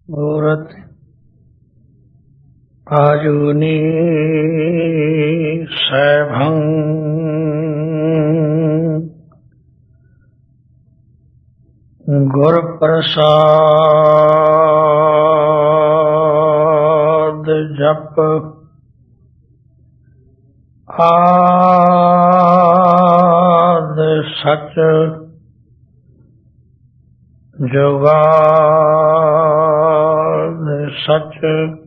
ਮੂਰਤ ਆਜੂਨੀ ਸੈਭੰ ਗੁਰ ਪ੍ਰਸਾਦ ਜਪ ਆਦ ਸਚ ਜੁਗਾਦ ਸਚ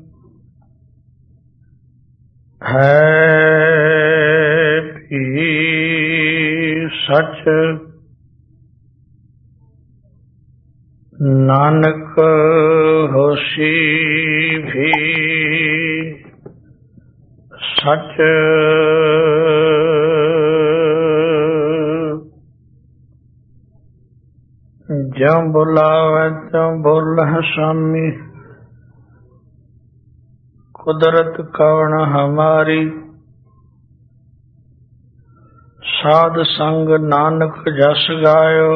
ਹੈ ਭੀ ਸਚ ਨਾਨਕ ਹੋਸੀ ਵੀ ਸਚ ਜਿਉ ਬੁਲਾਵੇ ਤਿਉ ਬੋਲਹਿ ਸਾਮੀ ਕੁਦਰਤ ਕਵਣ ਹਮਾਰੀ ਸਾਧ ਸੰਗ ਨਾਨਕ ਜਸ ਗਾਇਓ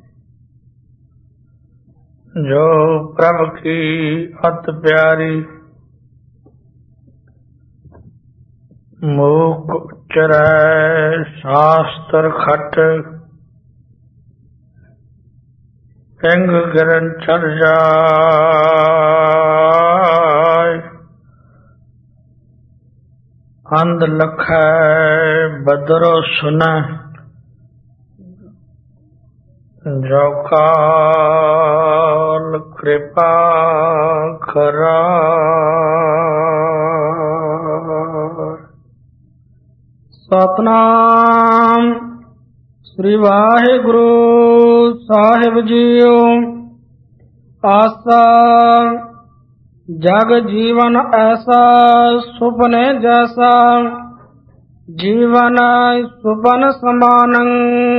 ਜੋ ਪ੍ਰਭ ਕੀ ਅਤ ਪਿਆਰੀ ਮੂਕ ਉਚਰੈ ਸ਼ਾਸਤਰ ਖਟ ਪਿੰਗ ਗਿਰਨ ਚੜ ਜਾਇ ਅੰਧ ਲਖੈ ਬਦਰੋ ਸੁਨੈ ਜੋ ਕਾਲ ਕਿਰਪਾ ਕਰਾਇ। ਸਤਿਨਾਮ ਸ੍ਰੀ ਵਾਹਿਗੁਰੂ ਸਾਹਿਬ ਜੀਓ। ਆਸਾ ਜਗ ਜੀਵਨ ਐਸਾ ਸੁਪਨੇ ਜੈਸਾ ਜੀਵਨ ਸੁਪਨ ਸਮਾਨੰ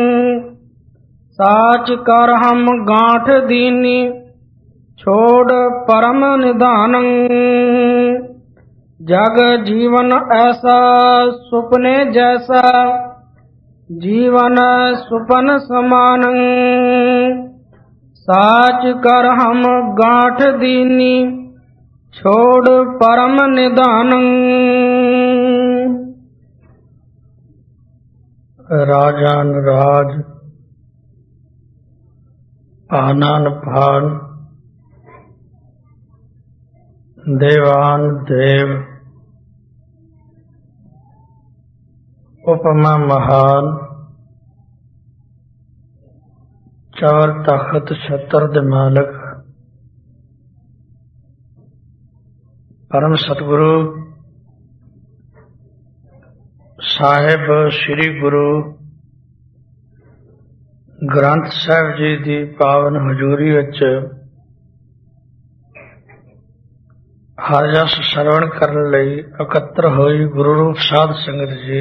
ਸਾਚ ਕਰ ਹਮ ਗਾਂਠ ਦੀਨੀ ਛੋੜ ਪਰਮ ਨਿਧਾਨੰ ਜਗ ਜੀਵਨ ਐਸਾ ਸੁਪਨੇ ਜੈਸਾ ਜੀਵਨ ਸੁਪਨ ਸਮਾਨੰ ਸਾਚ ਕਰ ਹਮ ਗਾਂਠ ਦੀਨੀ ਛੋੜ ਪਰਮ ਨਿਧਾਨੰ। ਰਾਜਾਨ ਰਾਜ ਆਨਨ ਭਾਨ ਦੇਵਾਨ ਦੇਵ ਉਪਮਾ ਮਹਾਨ ਚਵਰ ਤਖਤ ਛਤਰ ਦੇ ਮਾਲਕ ਪਰਮ ਸਤਿਗੁਰੂ ਸਾਹਿਬ ਸ੍ਰੀ ਗੁਰੂ ਗ੍ਰੰਥ ਸਾਹਿਬ ਜੀ ਦੀ ਪਾਵਨ ਹਜ਼ੂਰੀ ਵਿੱਚ ਹਰ ਜਸ ਸਰਵਣ ਕਰਨ ਲਈ ਇਕੱਤਰ ਹੋਈ ਗੁਰੂ ਰੂਪ ਸਾਧ ਸੰਗਤ ਜੀ,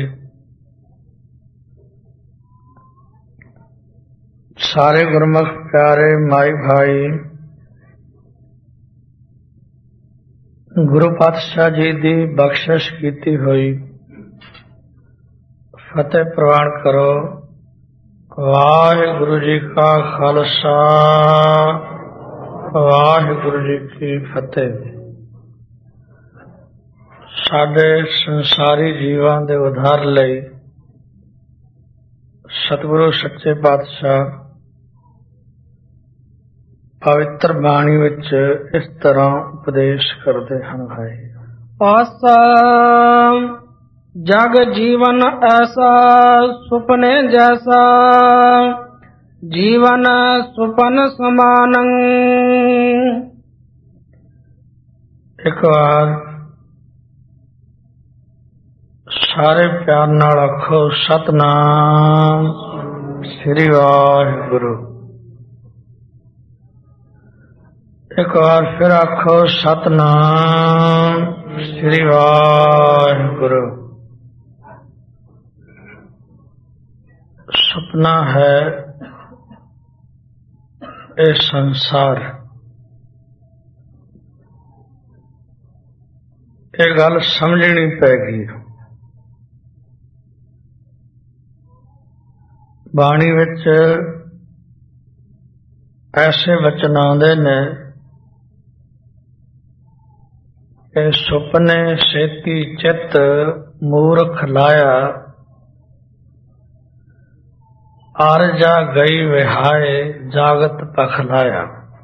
ਸਾਰੇ ਗੁਰਮੁਖ ਪਿਆਰੇ ਮਾਈ ਭਾਈ, ਗੁਰੂ ਪਾਤਸ਼ਾਹ ਜੀ ਦੀ ਬਖਸ਼ਿਸ਼ ਕੀਤੀ ਹੋਈ ਫਤਿਹ ਪ੍ਰਵਾਨ ਕਰੋ। ਵਾਹਿਗੁਰੂ ਜੀ ਕਾ ਖਾਲਸਾ, ਵਾਹਿਗੁਰੂ ਜੀ ਕੀ ਫਤਿਹ। ਸਾਡੇ ਸੰਸਾਰੀ ਜੀਵਾਂ ਦੇ ਉਧਾਰ ਲਈ ਸਤਿਗੁਰੂ ਸੱਚੇ ਪਾਤਸ਼ਾਹ ਪਵਿੱਤਰ ਬਾਣੀ ਵਿੱਚ ਇਸ ਤਰ੍ਹਾਂ ਉਪਦੇਸ਼ ਕਰਦੇ ਹਨ। ਆਸਾ ਜਗ ਜੀਵਨ ਐਸਾ ਸੁਪਨੇ ਜੈਸਾ ਜੀਵਨ ਸੁਪਨ ਸਮਾਨੰ। ਇੱਕ ਵਾਰ ਸਾਰੇ ਪਿਆਰ ਨਾਲ ਆਖੋ ਸਤਿਨਾਮ ਸ੍ਰੀ ਵਾਹਿਗੁਰੂ। ਇੱਕ ਵਾਰ ਫਿਰ ਆਖੋ ਸਤਿਨਾਮ ਸ੍ਰੀ ਵਾਹਿਗੁਰੂ। ਸੁਪਨਾ ਹੈ ਇਹ ਸੰਸਾਰ। ਇਹ ਗੱਲ ਸਮਝਣੀ ਪੈਗੀ। ਬਾਣੀ ਵਿੱਚ ਐਸੇ ਵਚਨ ਆਉਂਦੇ ਨੇ ਕਿ ਸੁਪਨੇ ਸੇਤੀ ਚਿੱਤ ਮੂਰਖ ਲਾਇਆ, ਆਰਜਾ ਗਈ ਵਿਹਾਏ ਜਾਗਤ ਪਖਲਾਇਆ।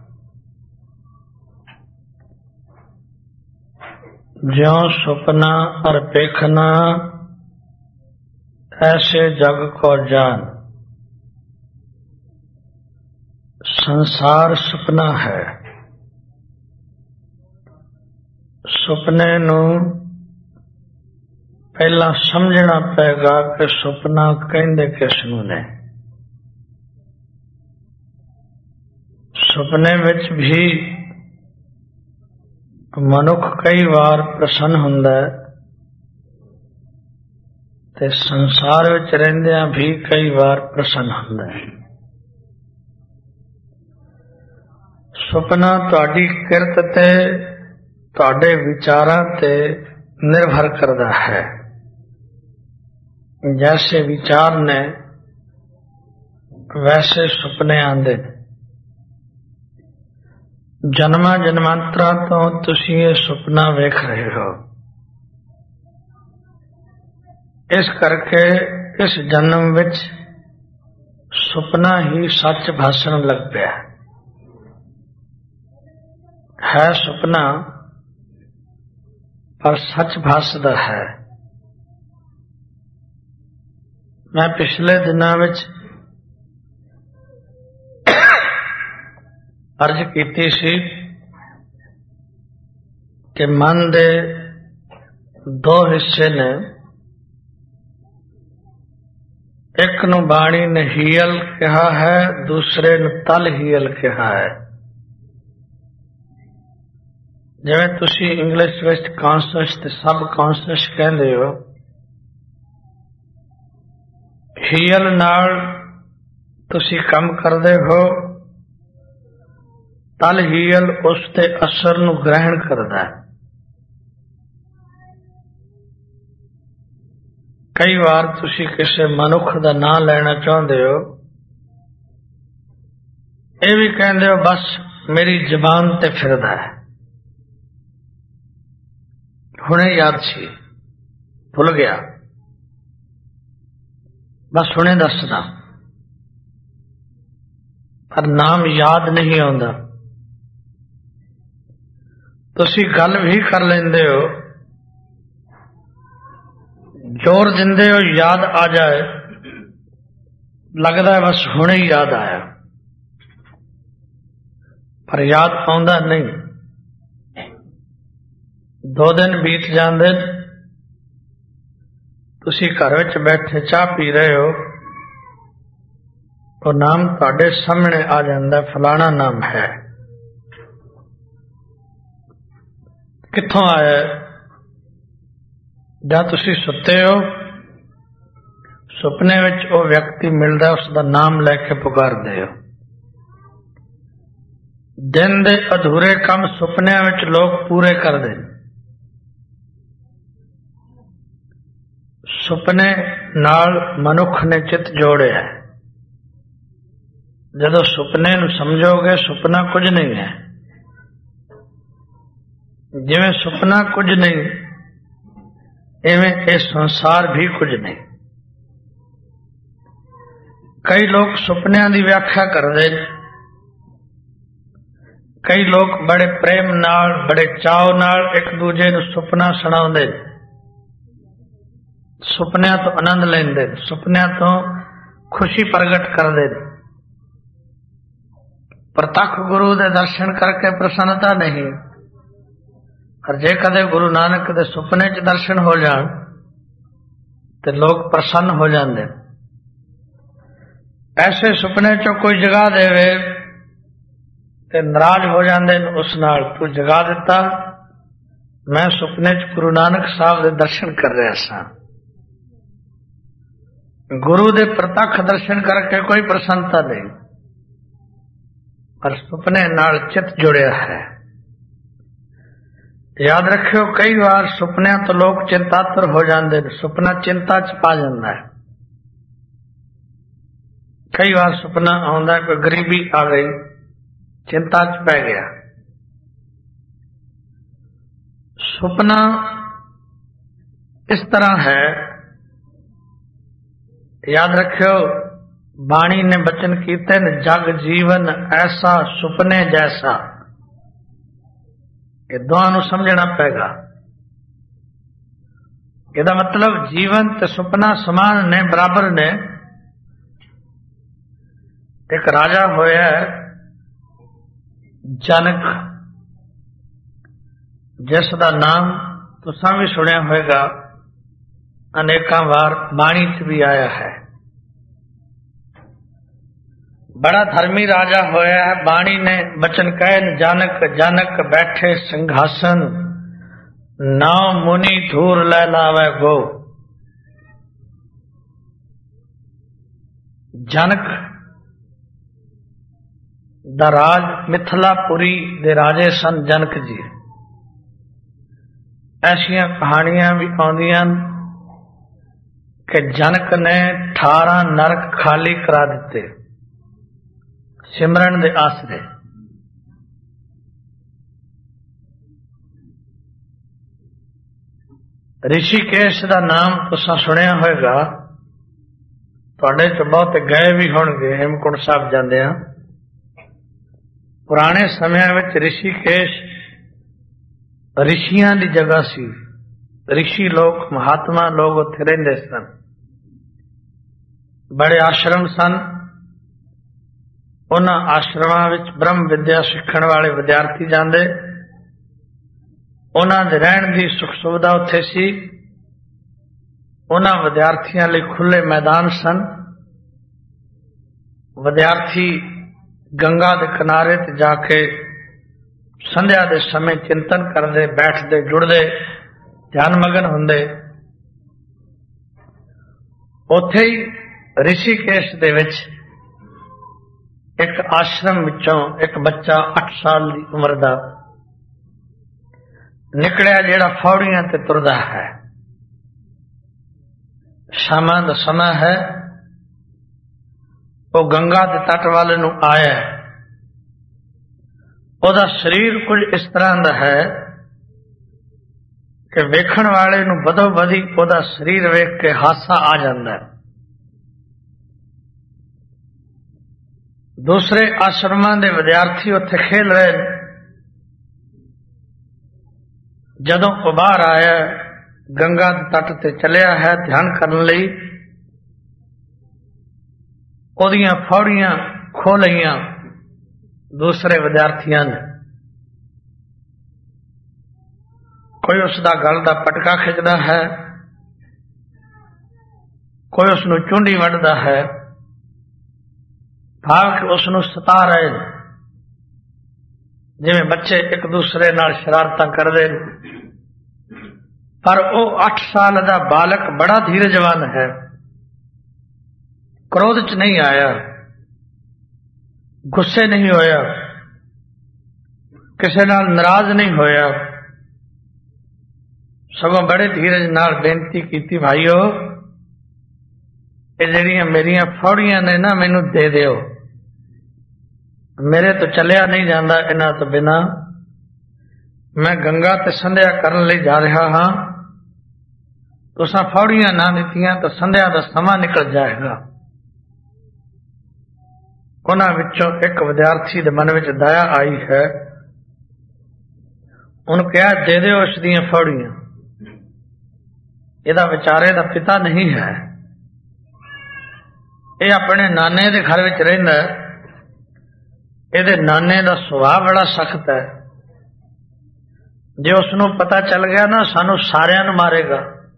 ज्यों सुपना और पेखना ऐसे जग को जान, संसार सुपना है। सुपने नू पहला समझना पेगा कि सुपना कहंदे किसनू ने। सुपने विच भी मनुख कई बार प्रसन्न हुंदा है ते संसार विच रहिंदियां भी कई बार प्रसन्न हुंदा है। सुपना तुहाडी किरत ते तुहाडे विचारां ते निर्भर करदा है। जैसे विचार ने वैसे सुपने आंदे। जन्मां जन्मांतरां तो तुसीं ये सुपना वेख रहे हो, इस करके इस जन्म विच सुपना ही सच भाषण लग पिया है। सुपना पर सच भाषदा है। मैं पिछले दिनां विच अर्ज कीती सी कि मन दे दो हिस्से ने। एक नू बाणी ने हीयल कहा है, दूसरे नू तल हीयल कहा है। जिवें तुसी इंग्लिश विच कॉन्शियस ते सब कॉन्शियस कहंदे हो, हीयल नाल तुसी काम करदे हो, तल हीयल उसते असर नू ग्रहण करदा है। कई बार तुसी किसी मनुख दा नां लेना चाहते हो, ये भी कहते हो बस मेरी जबान ते फिरदा है, हुणे याद सी भुल गया, बस हुणे दसदा, पर नाम याद नहीं आउंदा। तुसी गल भी कर लेंदे हो, जोर दिंदे हो याद आ जाए, लगदा है बस हुणे ही याद आया, पर याद आउंदा नहीं। 2 दिन बीत जांदे, तुसी घर विच बैठे चाह पी रहे हो, तो नाम तुहाडे सामने आ जांदा, फलाना नाम है। कित्थों आया? जब तुसी सुते हो, सुपने विच वो व्यक्ति मिलदा, उसका नाम लैके पुकारदे हो। दिन दे अधूरे काम सुपनियां विच लोग पूरे करदे। सुपने नाल मनुख ने चित जोड़िया। जदों सुपने नूं समझोगे, सुपना कुछ नहीं है। जिवें सुपना कुछ नहीं, इवें ये संसार भी कुछ नहीं। कई लोग सुपनियां दी व्याख्या करदे, कई लोग बड़े प्रेम नाल, बड़े चाव नाल एक दूजे नूं सुपना सुणाउंदे, सुपनियां तो आनंद लैंदे, सुपनियां तो खुशी प्रगट करदे। प्रत्यक्ष गुरु दे दर्शन करके प्रसन्नता नहीं, और जे कदे गुरु नानक दे सुपने च दर्शन हो जान ते लोग प्रसन्न हो जाते। ऐसे सुपने चो कोई जगा देवे ते नाराज हो जाते उस नाल, तू जगा दिता, मैं सुपने च गुरु नानक साहब दे दर्शन कर रहा सा। गुरु दे प्रत्यक्ष दर्शन करके कोई प्रसन्नता नहीं, पर सुपने नाल चित जुड़िया है। याद रखियो, कई बार सुपनिया तो लोग चिंतातर हो जाते, सुपना चिंता च पा जाता है। कई बार सुपना आउंदा कोई गरीबी आ गई, चिंता च पै गया। ਸੁਪਨਾ ਇਸ ਤਰ੍ਹਾਂ ਹੈ, याद रखियो बाणी ने बचन कीते न जग जीवन ऐसा सुपने जैसा। ये दोनों समझना पेगा। ਇਹਦਾ मतलब जीवन ते सुपना समान ने, बराबर ने। एक राजा होया जनक, जिस दा नाम तुसां भी सुनिया होएगा, अनेकां बार बाणी च भी आया है। बड़ा धर्मी राजा होया है। बाणी ने बचन कहे जानक जनक बैठे सिंहासन, नाव मुनि धूर लै लावे गो। जनक दा राज मिथिलापुरी दे राजे सन जनक जी। ऐसियां कहानियां भी आउंदियां कि जनक ने 18 नरक खाली करा दिते सिमरन दे आसरे। ऋषिकेश का नाम तुसां सुनिया होएगा, तुहाडे च बहुत गए भी होणगे हेमकुंड साहब जांदियां। पुराने समय विच ऋषिकेश ऋषियां दी जगह सी। ऋषि लोग, महात्मा लोग उत्थे रहिंदे सन। बड़े आश्रम सन। उन्हां आश्रमां विच ब्रह्म विद्या सिੱਖਣ वाले विद्यार्थी जांदे। उन्हां दे रहण दी सुख सुविधा उत्थे सी। उन्हां विद्यार्थियों लई खुले मैदान सन। विद्यार्थी गंगा दे किनारे ते जाके संध्या दे समय चिंतन करदे, बैठदे, जुड़दे, ध्यान मगन हुंदे। उत्थे ही ऋषिकेश दे विच एक आश्रम विचों एक बच्चा 8 साल की उम्र का निकलिया, जिहड़ा फौड़ियां ते तुरदा है। शामां दा समा है। वो गंगा के तट वाले नूं आया। ओदा शरीर कुछ इस तरह का है कि वेखण वाले नूं बदो बदी ओदा शरीर वेख के हासा आ जाता है। दूसरे आश्रमां दे विद्यार्थी उत्थे खेल रहे। जदों वो बाहर आया, गंगा के तट ते चलिया है ध्यान करने लई, ओदियां फौड़ियां खो लईयां दूसरे विद्यार्थियों ने। कोई उसका गल का पटका खिंचता है, कोई उसनूं चुंडी वढ़दा है, भाव के उसनूं सता रहे, जिवें बच्चे एक दूसरे नाल शरारतां करदे। पर वो 8 साल का बालक बड़ा धीरजवान है। क्रोध च नहीं आया, गुस्से नहीं होया, किसी नाल नाराज नहीं होया, सगों बड़े धीरज नाल बेनती की, भाईओ ये जिहड़ियां मेरियां फौड़ियां ने ना मैनू दे दिओ, मेरे तो चलिया नहीं जाता इन्हां तो बिना। मैं गंगा ते संध्या करन लई जा रहा हाँ, तुसां फौड़ियां ना दित्तियां तो संध्या दा समा निकल जाएगा। उन्हां विचों एक विद्यार्थी दे मन विच दया आई है। उन्होंने कहा दे दो इस दियां फौड़ियां, इहदा विचारे दा पिता नहीं है, ये अपने नाने दे घर विच रहिंदा है। इहदे नाने दा सुभाव बड़ा सख्त है, जे उसनूं पता चल गया ना सानू सारियां नूं मारेगा।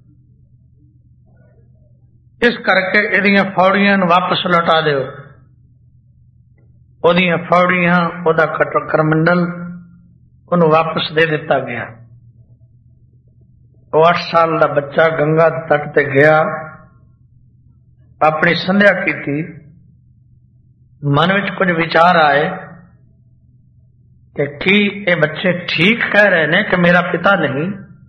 इस करके इहदियां फौड़ियां नूं वापस लौटा दिओ। ओदियां फौड़ियां, ओदा करमंडल उन्होंने वापस दे दिता गया। वो 8 साल का बच्चा गंगा तट ते गया, अपनी संध्या की। मन विच कुछ विचार आए कि ये बच्चे ठीक कह रहे हैं कि मेरा पिता नहीं,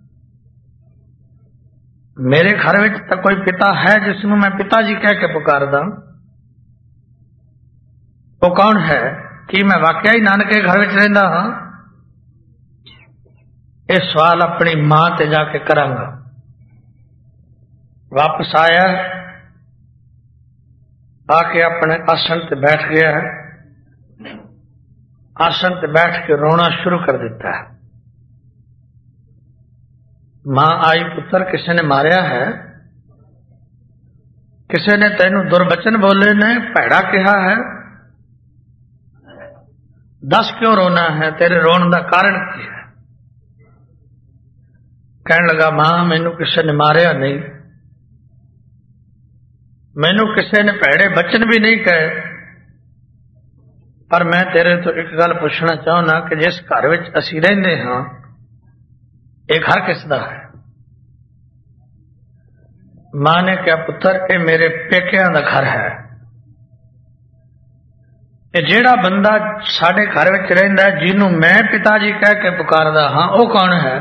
मेरे घर में तो कोई पिता है जिसमें मैं पिताजी कह के पुकारदा। वो कौन है? कि मैं वाकई ही नानके घर में रहिंदा हाँ? ये सवाल अपनी मां ते जाके करांगा। वापस आया, आके अपने आसन ते बैठ गया है। आसन ते बैठ के रोना शुरू कर देता है। मां आई, पुत्र किसी ने मारिया है, किसी ने तेनू दुर्वचन बोले ने, भैड़ा कहा है, दस क्यों रोना है, तेरे रोन का कारण की है? कहने लगा, मां मैनू किसी ने मारिया नहीं, मैनू किसी ने भैड़े बचन भी नहीं कहे, पर मैं तेरे तो एक गल पूछना चाहना कि जिस घर विच असीं रहिंदे हां, ये घर किसदा है? मां ने कहा, पुत्र ये मेरे पेकियां दा घर है। ये जेड़ा बंदा साडे घर विच रहिंदा है, जिन्हों मैं पिता जी कह के पुकारदा हां, वो कौन है?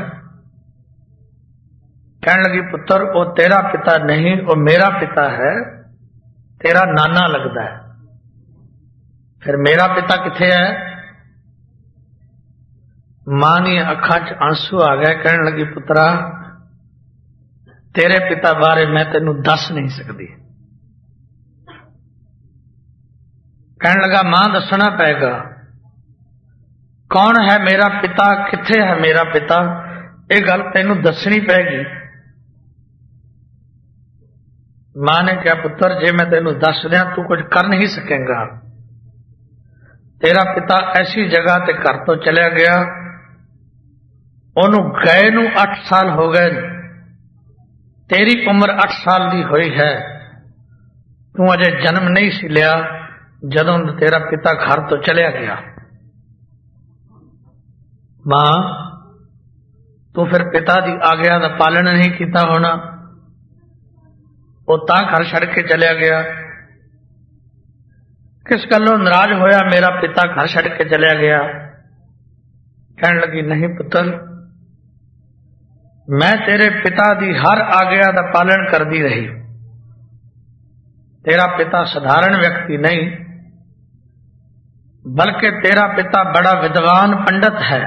कहने लगी, पुत्र वो तेरा पिता नहीं, वो मेरा पिता है, तेरा नाना लगदा है। फिर मेरा पिता किथे है? मां दी अखां च आंसू आ गए। कहने लगी, पुत्रा तेरे पिता बारे मैं तेनू दस नहीं सकती। कहने लगा, मां दसना पेगा, कौन है मेरा पिता, किथे है मेरा पिता, ये गल तेनू दसनी पेगी। मां ने कहा, पुत्र जे मैं तेनू दस दिया तू कुछ कर नहीं सकेगा। तेरा पिता ऐसी जगह ते घर तो चलिया गया, ओनू गए नू 8 साल हो गए, तेरी उम्र 8 साल दी हुई है, तू अजे जन्म नहीं सी लिया जदों तेरा पिता घर तो चलिया गया। मां तू फिर पिता दी आज्ञा का पालन नहीं किया होना, वो तां घर छड़ के चलिया गया। किस गलों नाराज होया मेरा पिता घर छड़ के चलिया गया? कहने लगी, नहीं पुत्र मैं तेरे पिता दी हर आज्ञा का पालन करती रही। तेरा पिता साधारण व्यक्ति नहीं, बल्कि तेरा पिता बड़ा विद्वान पंडित है।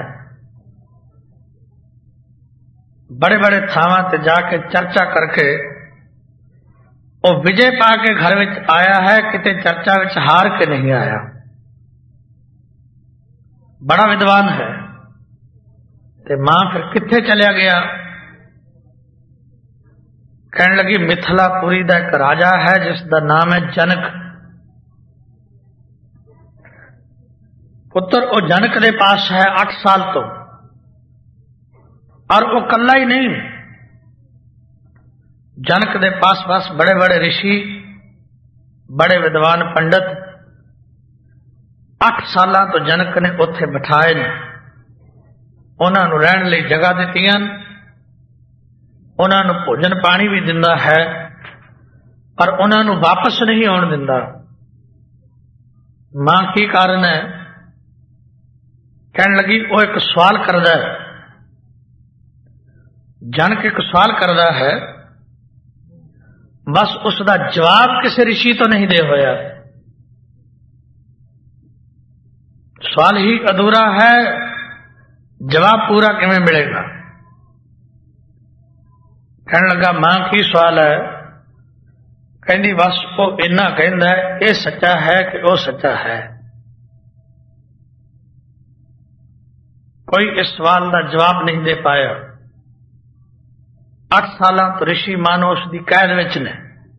बड़े बड़े थावां ते जाके चर्चा करके वो विजय पा के घर विच आया है, किते चर्चा विच हार के नहीं आया। बड़ा विद्वान है। ते मां फिर किथे चलिया गया? कहने लगी, मिथिलापुरी दा एक राजा है जिसका नाम है जनक। पुत्र वो जनक दे पास है 8 साल तो, और वो कल्ला ही नहीं, जनक दे पास पास बड़े बड़े ऋषि, बड़े विद्वान पंडित 8 साल तो जनक ने उत्थे बिठाए ने, उन्होंने रहन लई जगह दित्तियां, उन्होंने भोजन पानी भी दिंदा है, पर उन्होंने वापस नहीं आउण दिंदा। मां की कारण है? कहने लगी, वो एक सवाल करदा है, जनक एक सवाल करदा है, बस उसका जवाब किसी ऋषि तो नहीं दे होया। सवाल ही अधूरा है, जवाब पूरा किवें मिलेगा? कहने लगा, मां की सवाल है? कहती बस वो इन्ना कहंदा है, ये सच्चा है कि वो सच्चा है। कोई इस सवाल का जवाब नहीं दे पाया। 8 साल तो ऋषि मानो उसकी कैद विच ने,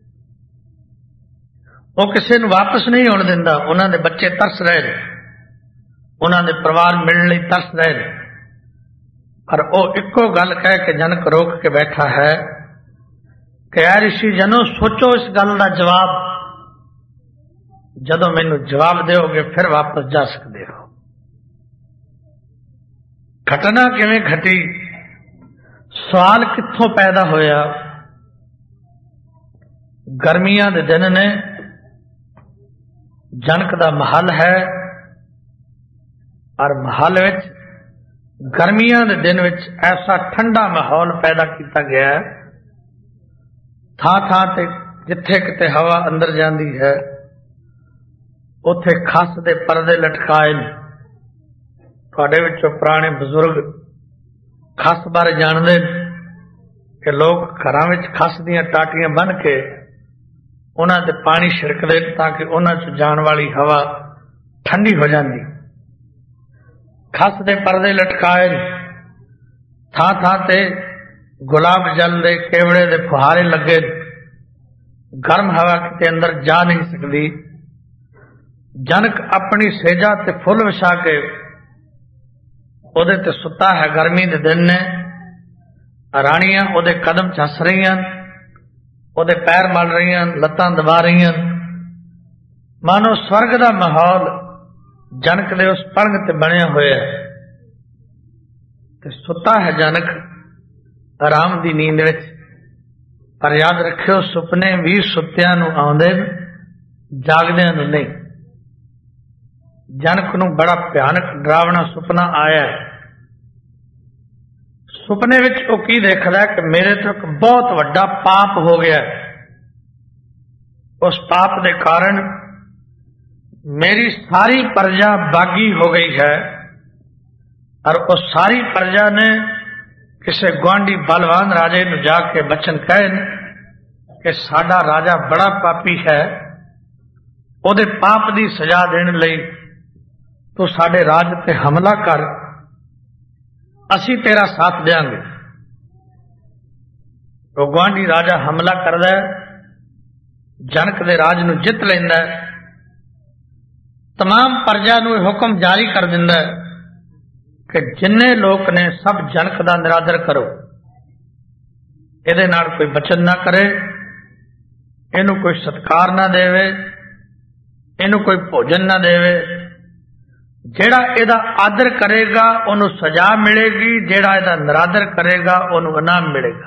वो किसी ने वापस नहीं होने दिंदा। उन्होंने बच्चे तरस रहे, उन्होंने परिवार मिलने लई तरस रहे, पर वो इको गल कह के जनक रोक के बैठा है कि यार ऋषि जनो सोचो इस गल का जवाब, जदों मैनू जवाब दोगे फिर वापस जा सकते हो। घटना किवें घटी, सवाल कित्थों पैदा होया? गर्मियां दे दिन ने, जनक दा महल है, और महल विच गर्मियां दे दिन विच ऐसा ठंडा माहौल पैदा किया गया है, थां थां ते जिथे किते हवा अंदर जाती है उथे खस दे पर्दे लटकाए ने। तुहाडे विचों पुराने बुजुर्ग खस बारे जानते कि लोग घरां विच खस दीयां टाटियां बन के उन्हां ते पानी छिड़कदे ताकि उन्हां च जाण वाली हवा ठंडी हो जाती। खस दे परदे लटकाए, थां थां ते गुलाब जल दे केवड़े दे फुहारे लगे, गर्म हवा किते अंदर जा नहीं सकती। जनक अपनी सेजा ते फुल विछा के ओदे ते सुता है, गर्मी दे दिन ने। राणियां ओदे कदम चस रही हैं, ओदे पैर मल रही हैं, लत्तां दबा रही हैं, मानो स्वर्ग दा माहौल जनक दे उस पलंग ते बनया होया है। ते सुता है जनक आराम दी नींद विच। पर याद रखियो, सुपने भी सुत्तियां नूं आउंदे, जागदियां नूं नहीं। जनक नूं बड़ा भयानक डरावना सुपना आया है। सुपने विच वो की देखदा कि मेरे तो एक बहुत वड्डा पाप हो गया है। उस पाप के कारण मेरी सारी प्रजा बागी हो गई है और उस सारी प्रजा ने किसी गुआंढी बलवान राजे नूं जाके बचन कहे कि साडा राजा बड़ा पापी है, उहदे पाप की सजा देने लई तू साडे राज ते हमला कर, असी तेरा साथ देंगे। तो गुआंढी राजा हमला करदा है, जनक दे राज नूं जित लैंदा है, तमाम प्रजा नूं हुक्म जारी कर दिंदा है कि जिन्ने लोग ने सब जनक दा निरादर करो, इहदे नाल कोई बचन ना करे, इहनूं कोई सत्कार ना देवे, इहनूं कोई भोजन ना देवे। जेड़ा इहदा आदर करेगा उन्हों सजा मिलेगी, जेड़ा इहदा निरादर करेगा उन्हों इनाम मिलेगा।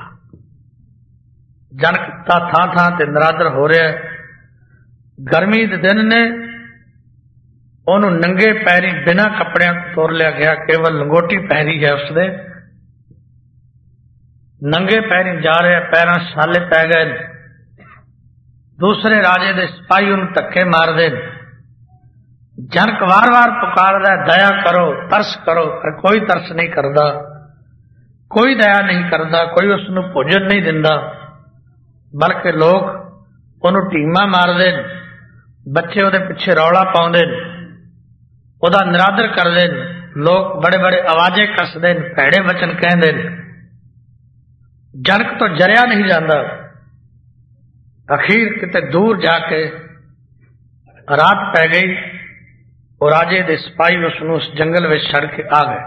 जनक दा थां थां ते निरादर हो रहा है। गर्मी दे दिन ने, उन्हों नंगे पैरी बिना कपड़ियां तोर लिया गया, केवल लंगोटी पहरी है उसने। नंगे पैरी जा रहे, पैरां छाले पै गए। दूसरे राजे दे सिपाही उन्हें धक्के मार दे। जनक वार वार पुकारदा है, दया करो, तरस करो, पर कोई तरस नहीं करता, कोई दया नहीं करता, कोई उसनूं भोजन नहीं दिंदा, बल्कि लोग उन्होंने टीमा मारदे, बच्चे उहदे पिछे रौला पाउंदे, उहदा निरादर करदे, लोग बड़े बड़े आवाजे कसदे, भैड़े वचन कहंदे। जनक तो जरिया नहीं जाता। अखीर किते दूर जाके रात पै गई और राजे दे सिपाही उसनूं उस जंगल में छड़ के आ गए।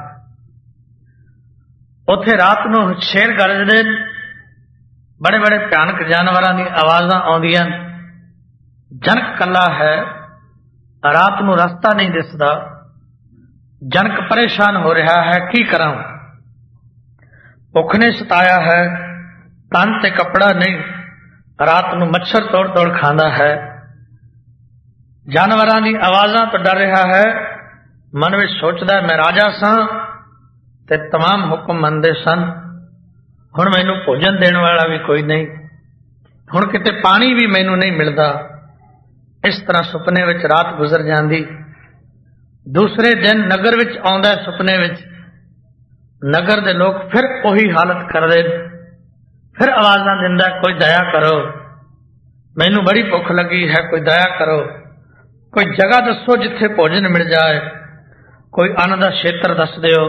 उत्थे रात नूं शेर गरजदे, बड़े बड़े भयानक जानवरां दी आवाज़ां आउंदियां। जनक कल्ला है, रात नूं रस्ता नहीं दिसदा। जनक परेशान हो रहा है, की करां? भुख ने सताया है, तन ते कपड़ा नहीं, रात नूं मच्छर तोड़ तोड़ खांदा है, जानवरां दी आवाज़ां तो डर रहा है। मन विच सोचदा, मैं राजा सां ते तमाम हुक्म मनदे सन, हुण मैनूं भोजन देण वाला भी कोई नहीं, हुण किते पानी भी मैनूं नहीं मिलदा। इस तरह सुपने विच रात गुजर जांदी। दूसरे दिन नगर विच आउंदा, सुपने विच नगर दे लोग फिर उही हालत करदे, फिर आवाज़ां दिंदा, कोई दया करो, मैनूं बड़ी भुख लगी है, कोई दया करो, कोई जगह दसो जिथे भोजन मिल जाए, कोई अन्न दा क्षेत्र दस दिओ।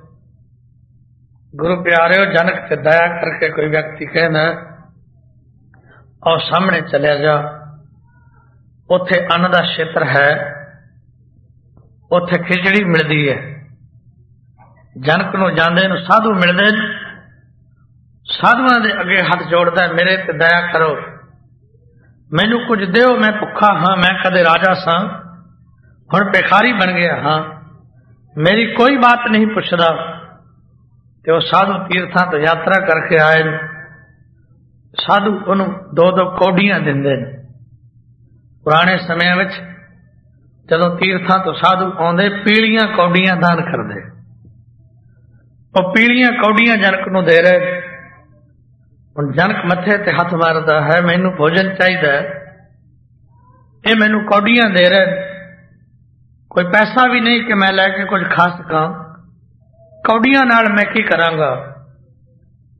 गुरु प्यारेओ, जनक ते दया करके कोई व्यक्ति कहना, और सामने चलिया जा, उथे अन्न दा क्षेत्र है, उथे खिचड़ी मिलती है। जनक नूं जांदे नूं साधु मिलदे, साधुआं दे अगे हथ जोड़दा, मेरे ते दया करो, मैनू कुछ दिओ, मैं भुखा हाँ, मैं कदे राजा सां, हुण भिखारी बन गया हाँ, मेरी कोई बात नहीं पुछदा। ते वो साधु तीर्थां तो यात्रा करके आए, साधु उन्होंने दो दो कौडियां दिंदे। पुराने समय विच जदों तीर्थां तो साधु आउंदे, पीलियां कौडियां दान करदे। वो पीलियां कौडियां जनक नूं दे रहे। हुण जनक मथे ते हथ मारदा है, मैनू भोजन चाहिदा है, ये मैनू कौडियां दे रहे, कोई पैसा भी नहीं कि मैं लैके कुछ खा सकां, कौडियां नाल मैं की करांगा।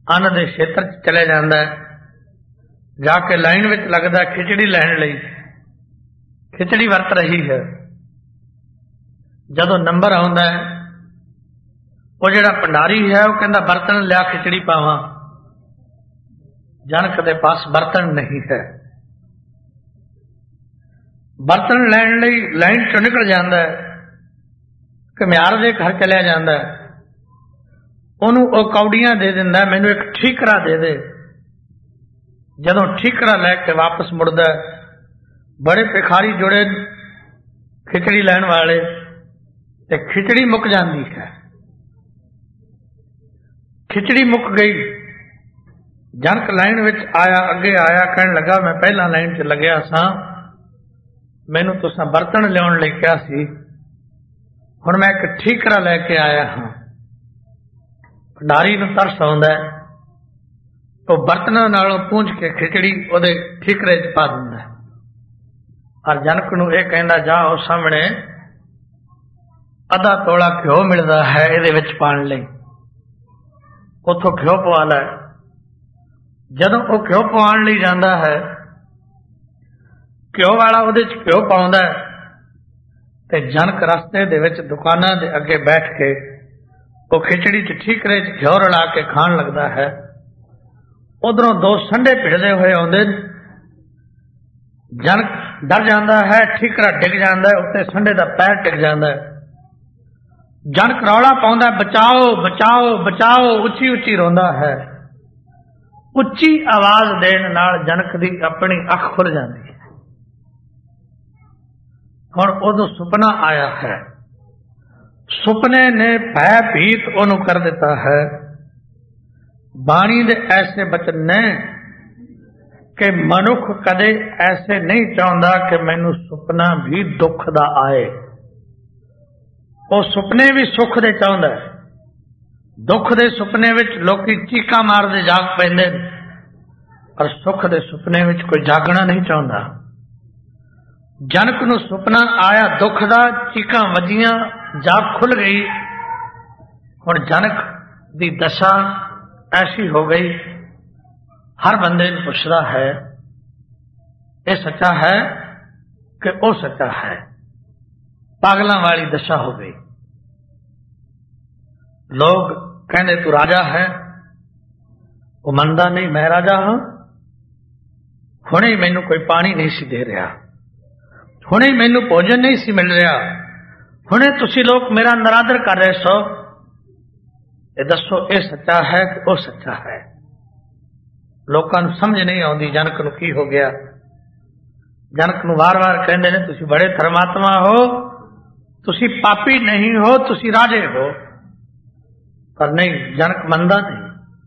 ਅੰਨ ਦੇ ਖੇਤਰ 'ਚ ਚਲੇ ਜਾਂਦਾ, ਜਾ ਕੇ ਲਾਈਨ ਵਿੱਚ ਲੱਗਦਾ ਖਿਚੜੀ ਲੈਣ ਲਈ। ਖਿਚੜੀ ਵਰਤ ਰਹੀ ਹੈ। ਜਦੋਂ ਨੰਬਰ ਆਉਂਦਾ, ਉਹ ਜਿਹੜਾ ਭੰਡਾਰੀ ਹੈ ਉਹ ਕਹਿੰਦਾ ਬਰਤਨ ਲਿਆ, ਖਿਚੜੀ ਪਾਵਾਂ। ਜਨਕ ਦੇ ਪਾਸ ਬਰਤਨ ਨਹੀਂ ਹੈ। ਬਰਤਨ ਲੈਣ ਲਈ ਲਾਈਨ ਚੋਂ ਨਿਕਲ ਜਾਂਦਾ, ਘੁਮਿਆਰ ਦੇ ਘਰ ਚਲਿਆ ਜਾਂਦਾ। ਉਹਨੂੰ ਉਹ ਕੌਡੀਆਂ ਦੇ ਦਿੰਦਾ, ਮੈਨੂੰ ਇੱਕ ਠੀਕਰਾ ਦੇ ਦੇ। ਜਦੋਂ ਠੀਕਰਾ ਲੈ ਕੇ ਵਾਪਸ ਮੁੜਦਾ, ਬੜੇ ਭਿਖਾਰੀ ਜੁੜੇ ਖਿਚੜੀ ਲੈਣ ਵਾਲੇ, ਤੇ ਖਿਚੜੀ ਮੁੱਕ ਜਾਂਦੀ ਹੈ। ਖਿਚੜੀ ਮੁੱਕ ਗਈ। ਜਨਕ ਲਾਈਨ ਵਿੱਚ ਆਇਆ, ਅੱਗੇ ਆਇਆ, ਕਹਿਣ ਲੱਗਾ ਮੈਂ ਪਹਿਲਾਂ ਲਾਈਨ 'ਚ ਲੱਗਿਆ ਸਾਂ, ਮੈਨੂੰ ਤੁਸੀਂ ਬਰਤਨ ਲਿਆਉਣ ਲਈ ਕਿਹਾ ਸੀ, ਹੁਣ ਮੈਂ ਇੱਕ ਠੀਕਰਾ ਲੈ ਕੇ ਆਇਆ ਹਾਂ। ਭੰਡਾਰੀ ਨੂੰ ਤਰਸ ਆਉਂਦਾ, ਉਹ ਬਰਤਨਾਂ ਨਾਲੋਂ ਪੂੰਝ ਕੇ ਖਿਚੜੀ ਉਹਦੇ ਠੀਕਰੇ 'ਚ ਪਾ ਦਿੰਦਾ। ਔਰ ਜਨਕ ਨੂੰ ਇਹ ਕਹਿੰਦਾ, ਜਾ ਉਹ ਸਾਹਮਣੇ ਅੱਧਾ ਤੋਲਾ ਘਿਓ ਮਿਲਦਾ ਹੈ, ਇਹਦੇ ਵਿੱਚ ਪਾਉਣ ਲਈ, ਉੱਥੋਂ ਘਿਓ ਪਵਾ ਲੈ। ਜਦੋਂ ਉਹ ਘਿਓ ਪਵਾਉਣ ਲਈ ਜਾਂਦਾ ਹੈ, ਘਿਓ ਵਾਲਾ ਉਹਦੇ 'ਚ ਘਿਓ ਪਾਉਂਦਾ, ਤੇ ਜਨਕ ਰਸਤੇ ਦੇ ਵਿੱਚ ਦੁਕਾਨਾਂ ਦੇ ਅੱਗੇ ਬੈਠ ਕੇ ਉਹ ਖਿਚੜੀ 'ਚ ਠੀਕਰੇ 'ਚ ਘਿਓ ਰਲਾ ਕੇ ਖਾਣ ਲੱਗਦਾ ਹੈ। ਉਧਰੋਂ ਦੋ ਸੰਡੇ ਭਿੜਦੇ ਹੋਏ ਆਉਂਦੇ। ਜਨਕ ਡਰ ਜਾਂਦਾ ਹੈ, ਠੀਕਰਾ ਡਿੱਗ ਜਾਂਦਾ, ਉੱਤੇ ਸੰਡੇ ਦਾ ਪੈਰ ਟਿਕ ਜਾਂਦਾ। ਜਨਕ ਰੌਲਾ ਪਾਉਂਦਾ, ਬਚਾਓ ਬਚਾਓ ਬਚਾਓ, ਉੱਚੀ ਉੱਚੀ ਰੋਂਦਾ ਹੈ। ਉੱਚੀ ਆਵਾਜ਼ ਦੇਣ ਨਾਲ ਜਨਕ ਦੀ ਆਪਣੀ ਅੱਖ ਖੁੱਲ ਜਾਂਦੀ ਹੈ। ਹੁਣ ਉਦੋਂ ਸੁਪਨਾ ਆਇਆ ਹੈ। ਸੁਪਨੇ ਨੇ ਭੈ ਭੀਤ ਉਹਨੂੰ ਕਰ ਦਿੱਤਾ ਹੈ। ਬਾਣੀ ਦੇ ਐਸੇ ਬਚਨ ਨੇ ਕਿ ਮਨੁੱਖ ਕਦੇ ਐਸੇ ਨਹੀਂ ਚਾਹੁੰਦਾ ਕਿ ਮੈਨੂੰ ਸੁਪਨਾ ਵੀ ਦੁੱਖ ਦਾ ਆਏ। ਉਹ ਸੁਪਨੇ ਵੀ ਸੁੱਖ ਦੇ ਚਾਹੁੰਦਾ। ਦੁੱਖ ਦੇ ਸੁਪਨੇ ਵਿੱਚ ਲੋਕੀ ਚੀਕਾਂ ਮਾਰਦੇ ਜਾਗ ਪੈਂਦੇ, ਪਰ ਸੁੱਖ ਦੇ ਸੁਪਨੇ ਵਿੱਚ ਕੋਈ ਜਾਗਣਾ ਨਹੀਂ ਚਾਹੁੰਦਾ। ਜਨਕ ਨੂੰ ਸੁਪਨਾ ਆਇਆ ਦੁੱਖ ਦਾ, ਚੀਕਾਂ ਵੱਜੀਆਂ, ਜਾਗ ਖੁੱਲ ਗਈ। ਹੁਣ ਜਨਕ ਦੀ ਦਸ਼ਾ ਐਸੀ ਹੋ ਗਈ, ਹਰ ਬੰਦੇ ਨੂੰ ਪੁੱਛਦਾ ਹੈ, ਇਹ ਸੱਚਾ ਹੈ ਕਿ ਉਹ ਸੱਚਾ ਹੈ। ਪਾਗਲਾਂ ਵਾਲੀ ਦਸ਼ਾ ਹੋ ਗਈ। ਲੋग ਕਹਿੰਦੇ ਤੂੰ ਰਾਜਾ ਹੈ, ਉਹ ਮੰਨਦਾ ਨਹੀਂ ਮੈਂ ਰਾਜਾ ਹਾਂ। ਹੁਣੇ ਮੈਨੂੰ ਕੋਈ ਪਾਣੀ ਨਹੀਂ ਸੀ ਦੇ ਰਿਹਾ, ਹੁਣੇ ਮੈਨੂੰ ਭੋਜਨ ਨਹੀਂ ਸੀ ਮਿਲ ਰਿਹਾ, ਹੁਣੇ ਤੁਸੀਂ ਲੋਕ ਮੇਰਾ ਨਰਾਦਰ ਕਰ ਰਹੇ ਸੋ। ਇਹ ਦੱਸੋ ਇਹ ਸੱਚਾ ਹੈ ਕਿ ਉਹ ਸੱਚਾ ਹੈ? ਲੋਕਾਂ ਨੂੰ ਸਮਝ ਨਹੀਂ ਆਉਂਦੀ ਜਨਕ ਨੂੰ ਕੀ ਹੋ ਗਿਆ। ਜਨਕ ਨੂੰ ਵਾਰ-ਵਾਰ ਕਹਿੰਦੇ ਨੇ ਤੁਸੀਂ ਬੜੇ ਧਰਮਾਤਮਾ ਹੋ, ਤੁਸੀਂ ਪਾਪੀ ਨਹੀਂ ਹੋ, ਤੁਸੀਂ ਰਾਜੇ ਹੋ। ਪਰ ਨਹੀਂ, ਜਨਕ ਮੰਨਦਾ ਨਹੀਂ।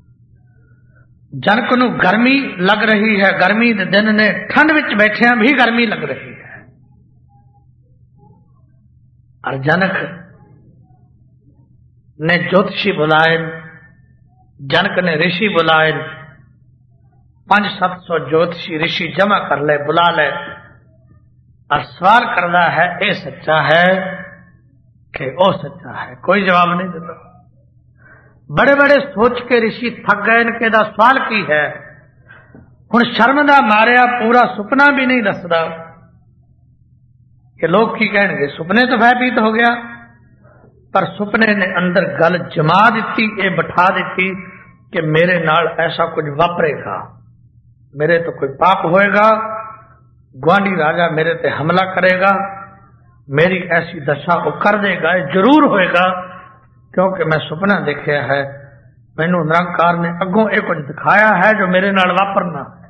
ਜਨਕ ਨੂੰ ਗਰਮੀ ਲੱਗ ਰਹੀ ਹੈ, ਗਰਮੀ ਦੇ ਦਿਨ ਨੇ, ਠੰਡ ਵਿੱਚ ਬੈਠਿਆਂ ਵੀ ਗਰਮੀ ਲੱਗ ਰਹੀ ਹੈ। और जनक ने ज्योतिषी बुलाए, जनक ने ऋषि बुलाए, 500-700 ज्योतिषी ऋषि जमा कर ले, बुला ले, और सवाल करता है ये सच्चा है कि वो सच्चा है। कोई जवाब नहीं देता। बड़े बड़े सोच के ऋषि थक गए, इनके दा सवाल की है। हुण शर्म दा मारिया पूरा सुपना भी नहीं दसदा कि लोग की कहेंगे। सुपने तो भयभीत हो गया, पर सुपने ने अंदर गल जमा दी, ये बिठा दी कि मेरे नाल ऐसा कुछ वापरेगा, मेरे तो कोई पाप होएगा, गुआंढी राजा मेरे ते हमला करेगा, मेरी ऐसी दशा वो कर देगा, ये जरूर होएगा, क्योंकि मैं सुपना देखा है, मैनू निरंकार ने अगों ये कुछ दिखाया है जो मेरे नाल वापरना है।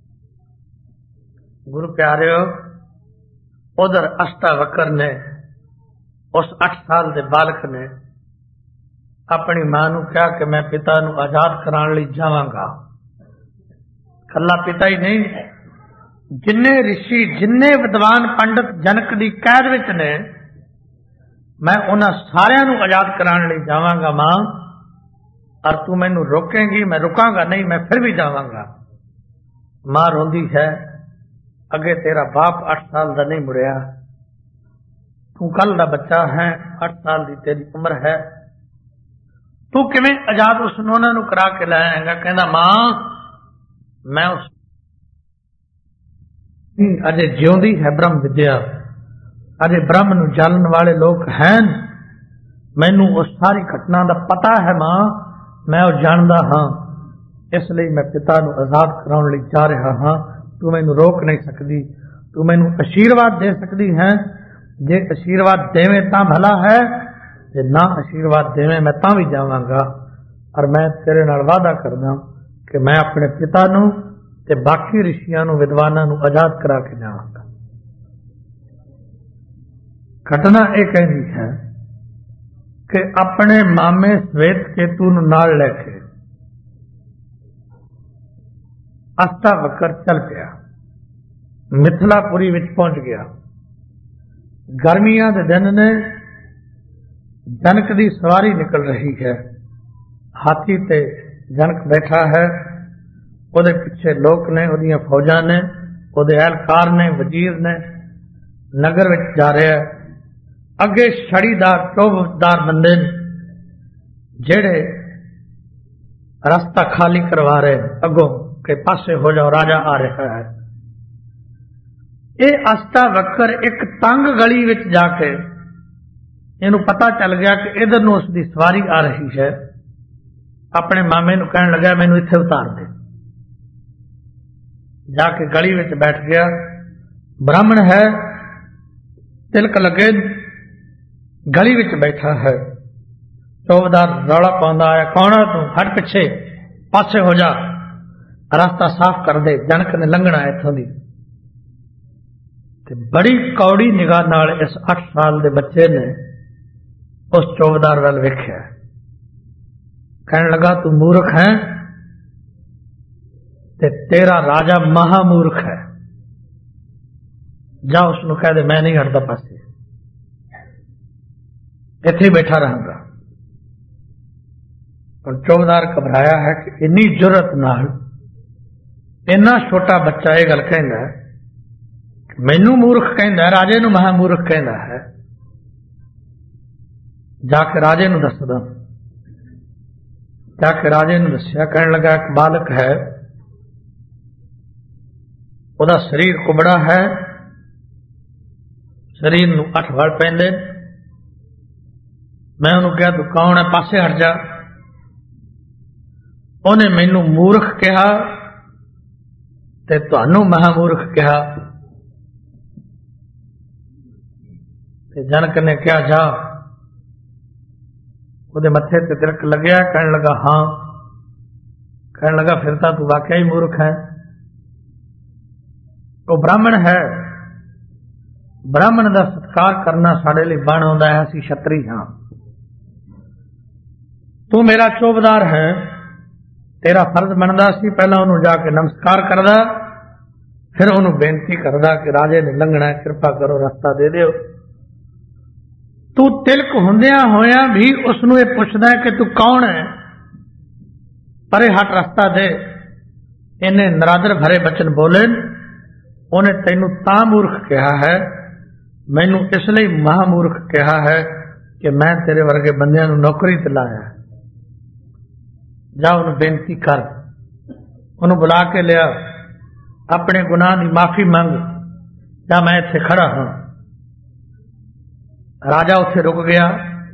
गुरु प्यारे, उधर अष्टावक्र ने, उस 8 साल के बालक ने अपनी मां नू कहा कि मैं पिता नू आजाद कराने लई जावांगा। कल्ला पिता ही नहीं, जिन्ने ऋषि जिन्ने विद्वान पंडित जनक दी कैद विच ने, मैं उन्हां सारियां नू आजाद कराने लई जावांगा मां, और तू मैनू रोकेंगी, मैं रुकांगा नहीं, मैं फिर भी जावांगा। मां रोंदी है, अगे तेरा बाप 8 साल का नहीं मुड़िया, तू कल का बच्चा है, 8 साल की तेरी उम्र है, ਤੂੰ ਕਿਵੇਂ ਆਜ਼ਾਦ ਉਸਨੂੰ ਉਹਨਾਂ ਨੂੰ ਕਰਾ ਕੇ ਲੈ ਆਏਗਾ? ਕਹਿੰਦਾ ਮਾਂ ਮੈਂ ਉਸ ਅਜੇ ਜਿਉਂਦੀ ਹੈ ਬ੍ਰਹਮ ਵਿਦਿਆ, ਅਜੇ ਬ੍ਰਹਮ ਨੂੰ ਜਾਣਨ ਵਾਲੇ ਲੋਕ ਹਨ। ਮੈਨੂੰ ਉਸ ਸਾਰੀ ਘਟਨਾ ਦਾ ਪਤਾ ਹੈ ਮਾਂ, ਮੈਂ ਉਹ ਜਾਣਦਾ ਹਾਂ। ਇਸ ਲਈ ਮੈਂ ਪਿਤਾ ਨੂੰ ਆਜ਼ਾਦ ਕਰਾਉਣ ਲਈ ਜਾ ਰਿਹਾ ਹਾਂ। ਤੂੰ ਮੈਨੂੰ ਰੋਕ ਨਹੀਂ ਸਕਦੀ। ਤੂੰ ਮੈਨੂੰ ਆਸ਼ੀਰਵਾਦ ਦੇ ਸਕਦੀ ਹੈ। ਜੇ ਆਸ਼ੀਰਵਾਦ ਦੇਵੇਂ ਤਾਂ ਭਲਾ ਹੈ, ਜੇ ਨਾ ਆਸ਼ੀਰਵਾਦ ਦੇਵੇਂ ਮੈਂ ਤਾਂ ਵੀ ਜਾਵਾਂਗਾ। ਔਰ ਮੈਂ ਤੇਰੇ ਨਾਲ ਵਾਅਦਾ ਕਰਦਾ ਕਿ ਮੈਂ ਆਪਣੇ ਪਿਤਾ ਨੂੰ ਤੇ ਬਾਕੀ ਰਿਸ਼ੀਆਂ ਨੂੰ, ਵਿਦਵਾਨਾਂ ਨੂੰ ਆਜ਼ਾਦ ਕਰਾ ਕੇ ਜਾਵਾਂਗਾ। ਘਟਨਾ ਇਹ ਕਹਿੰਦੀ ਹੈ ਕਿ ਆਪਣੇ ਮਾਮੇ ਸਵੇਤ ਕੇਤੂ ਨੂੰ ਨਾਲ ਲੈ ਕੇ ਅਸ਼ਟਾਵਕਰ ਚੱਲ ਪਿਆ, ਮਿਥਿਲਾਪੁਰੀ ਵਿੱਚ ਪਹੁੰਚ ਗਿਆ। ਗਰਮੀਆਂ ਦੇ ਦਿਨ ਨੇ, ਜਨਕ ਦੀ ਸਵਾਰੀ ਨਿਕਲ ਰਹੀ ਹੈ। ਹਾਥੀ ਤੇ ਜਨਕ ਬੈਠਾ ਹੈ, ਉਹਦੇ ਪਿੱਛੇ ਲੋਕ ਨੇ, ਉਹਦੀਆਂ ਫੌਜਾਂ ਨੇ, ਉਹਦੇ ਅਹਿਲਕਾਰ ਨੇ, ਵਜ਼ੀਰ ਨੇ। ਨਗਰ ਵਿੱਚ ਜਾ ਰਿਹਾ ਹੈ। ਅੱਗੇ ਛੜੀਦਾਰ ਟੋਭਦਾਰ ਬੰਦੇ ਨੇ ਜਿਹੜੇ ਰਸਤਾ ਖਾਲੀ ਕਰਵਾ ਰਹੇ ਅੱਗੋਂ ਕਿ ਪਾਸੇ ਹੋ ਜਾਓ, ਰਾਜਾ ਆ ਰਿਹਾ ਹੈ। ਇਹ ਅਸ਼ਟਾਵਕਰ ਇੱਕ ਤੰਗ ਗਲੀ ਵਿੱਚ ਜਾ ਕੇ ਇਹਨੂੰ ਪਤਾ ਚੱਲ ਗਿਆ ਕਿ ਇਧਰ ਨੂੰ ਉਸ ਦੀ ਸਵਾਰੀ ਆ ਰਹੀ ਹੈ। ਆਪਣੇ ਮਾਮੇ ਨੂੰ ਕਹਿਣ ਲੱਗਾ ਮੈਨੂੰ ਇੱਥੇ ਉਤਾਰ ਦੇ। ਜਾ ਕੇ ਗਲੀ ਵਿੱਚ ਬੈਠ ਗਿਆ। ਬ੍ਰਾਹਮਣ ਹੈ, ਤਿਲਕ ਲੱਗੇ, ਗਲੀ ਵਿੱਚ ਬੈਠਾ ਹੈ। ਟੋਭਦਾਰ ਰੌਲਾ ਪਾਉਂਦਾ ਆਇਆ, ਕੌਣ ਹੈ ਤੂੰ? ਹਟ ਪਿੱਛੇ, ਪਾਸੇ ਹੋ ਜਾ, ਰਸਤਾ ਸਾਫ਼ ਕਰ ਦੇ, ਜਨਕ ਨੇ ਲੰਘਣਾ ਇੱਥੋਂ ਦੀ। ਤੇ ਬੜੀ ਕੌੜੀ ਨਿਗਾਹ ਨਾਲ ਇਸ 8 ਸਾਲ ਦੇ ਬੱਚੇ ਨੇ ਉਸ ਟੋਭਦਾਰ ਵੱਲ ਵੇਖਿਆ। ਕਹਿਣ ਲੱਗਾ ਤੂੰ ਮੂਰਖ ਹੈ ਤੇ ਤੇਰਾ ਰਾਜਾ ਮਹਾਮੂਰਖ ਹੈ। ਜਾ ਉਸਨੂੰ ਕਹਿ ਦੇ ਮੈਂ ਨਹੀਂ ਹਟਦਾ ਪਾਸੇ, ਇੱਥੇ ਬੈਠਾ ਰਹਾਂਗਾ। ਪਰ ਟੋਭਦਾਰ ਘਬਰਾਇਆ ਹੈ ਕਿ ਇੰਨੀ ਜੁਰਤ ਨਾਲ ਇੰਨਾ ਛੋਟਾ ਬੱਚਾ ਇਹ ਗੱਲ ਕਹਿੰਦਾ, ਮੈਨੂੰ ਮੂਰਖ ਕਹਿੰਦਾ, ਰਾਜੇ ਨੂੰ ਮਹਾਮੂਰਖ ਕਹਿੰਦਾ ਹੈ। ਜਾ ਕੇ ਰਾਜੇ ਨੂੰ ਦੱਸਦਾ। ਜਾ ਕੇ ਰਾਜੇ ਨੂੰ ਦੱਸਿਆ। ਕਹਿਣ ਲੱਗਾ ਇੱਕ ਬਾਲਕ ਹੈ, ਉਹਦਾ ਸਰੀਰ ਕੁਬੜਾ ਹੈ, ਸਰੀਰ ਨੂੰ 8 ਵਲ ਪੈਂਦੇ। ਮੈਂ ਉਹਨੂੰ ਕਿਹਾ ਤੂੰ ਕੌਣ ਹੈ, ਪਾਸੇ ਹਟ ਜਾ। ਉਹਨੇ ਮੈਨੂੰ ਮੂਰਖ ਕਿਹਾ ਤੇ ਤੁਹਾਨੂੰ ਮਹਾਮੂਰਖ ਕਿਹਾ। ਤੇ ਜਨਕ ਨੇ ਕਿਹਾ ਜਾ। ਉਹਦੇ ਮੱਥੇ ਤੇ ਤਿਲਕ ਲੱਗਿਆ। ਕਹਿਣ ਲੱਗਾ ਹਾਂ। ਕਹਿਣ ਲੱਗਾ ਫਿਰ ਤਾਂ ਤੂੰ ਵਾਕਿਆ ਹੀ ਮੂਰਖ ਹੈ। ਉਹ ਬ੍ਰਾਹਮਣ ਹੈ, ਬ੍ਰਾਹਮਣ ਦਾ ਸਤਿਕਾਰ ਕਰਨਾ ਸਾਡੇ ਲਈ ਬਣ ਆਉਂਦਾ ਹੈ, ਅਸੀਂ ਛਤਰੀ ਹਾਂ। ਤੂੰ ਮੇਰਾ ਚੌਬਦਾਰ ਹੈ, ਤੇਰਾ ਫਰਜ਼ ਬਣਦਾ ਸੀ ਪਹਿਲਾਂ ਉਹਨੂੰ ਜਾ ਕੇ ਨਮਸਕਾਰ ਕਰਦਾ, ਫਿਰ ਉਹਨੂੰ ਬੇਨਤੀ ਕਰਦਾ ਕਿ ਰਾਜੇ ਨੇ ਲੰਘਣਾ, ਕਿਰਪਾ ਕਰੋ ਰਸਤਾ ਦੇ ਦਿਓ। ਤੂੰ ਤਿਲਕ ਹੁੰਦਿਆਂ ਹੋਇਆਂ ਵੀ ਉਸ ਨੂੰ ਇਹ ਪੁੱਛਦਾ ਕਿ ਤੂੰ ਕੌਣ ਹੈ, ਪਰੇ ਹਟ ਰਸਤਾ ਦੇ। ਇਹਨੇ ਨਰਾਦਰ ਭਰੇ ਬਚਨ ਬੋਲੇ। ਉਹਨੇ ਤੈਨੂੰ ਤਾਂ ਮੂਰਖ ਕਿਹਾ ਹੈ, ਮੈਨੂੰ ਇਸ ਲਈ ਮਹਾਮੂਰਖ ਕਿਹਾ ਹੈ ਕਿ ਮੈਂ ਤੇਰੇ ਵਰਗੇ ਬੰਦਿਆਂ ਨੂੰ ਨੌਕਰੀ ਤੇ ਲਾਇਆ। ਜਾ ਉਹਨੂੰ ਬੇਨਤੀ ਕਰ, ਉਹਨੂੰ ਬੁਲਾ ਕੇ ਲਿਆ, ਆਪਣੇ ਗੁਨਾਹ ਦੀ ਮਾਫੀ ਮੰਗ। ਜਾਂ ਮੈਂ ਇੱਥੇ ਖੜਾ ਹਾਂ। ਰਾਜਾ ਉੱਥੇ ਰੁਕ ਗਿਆ।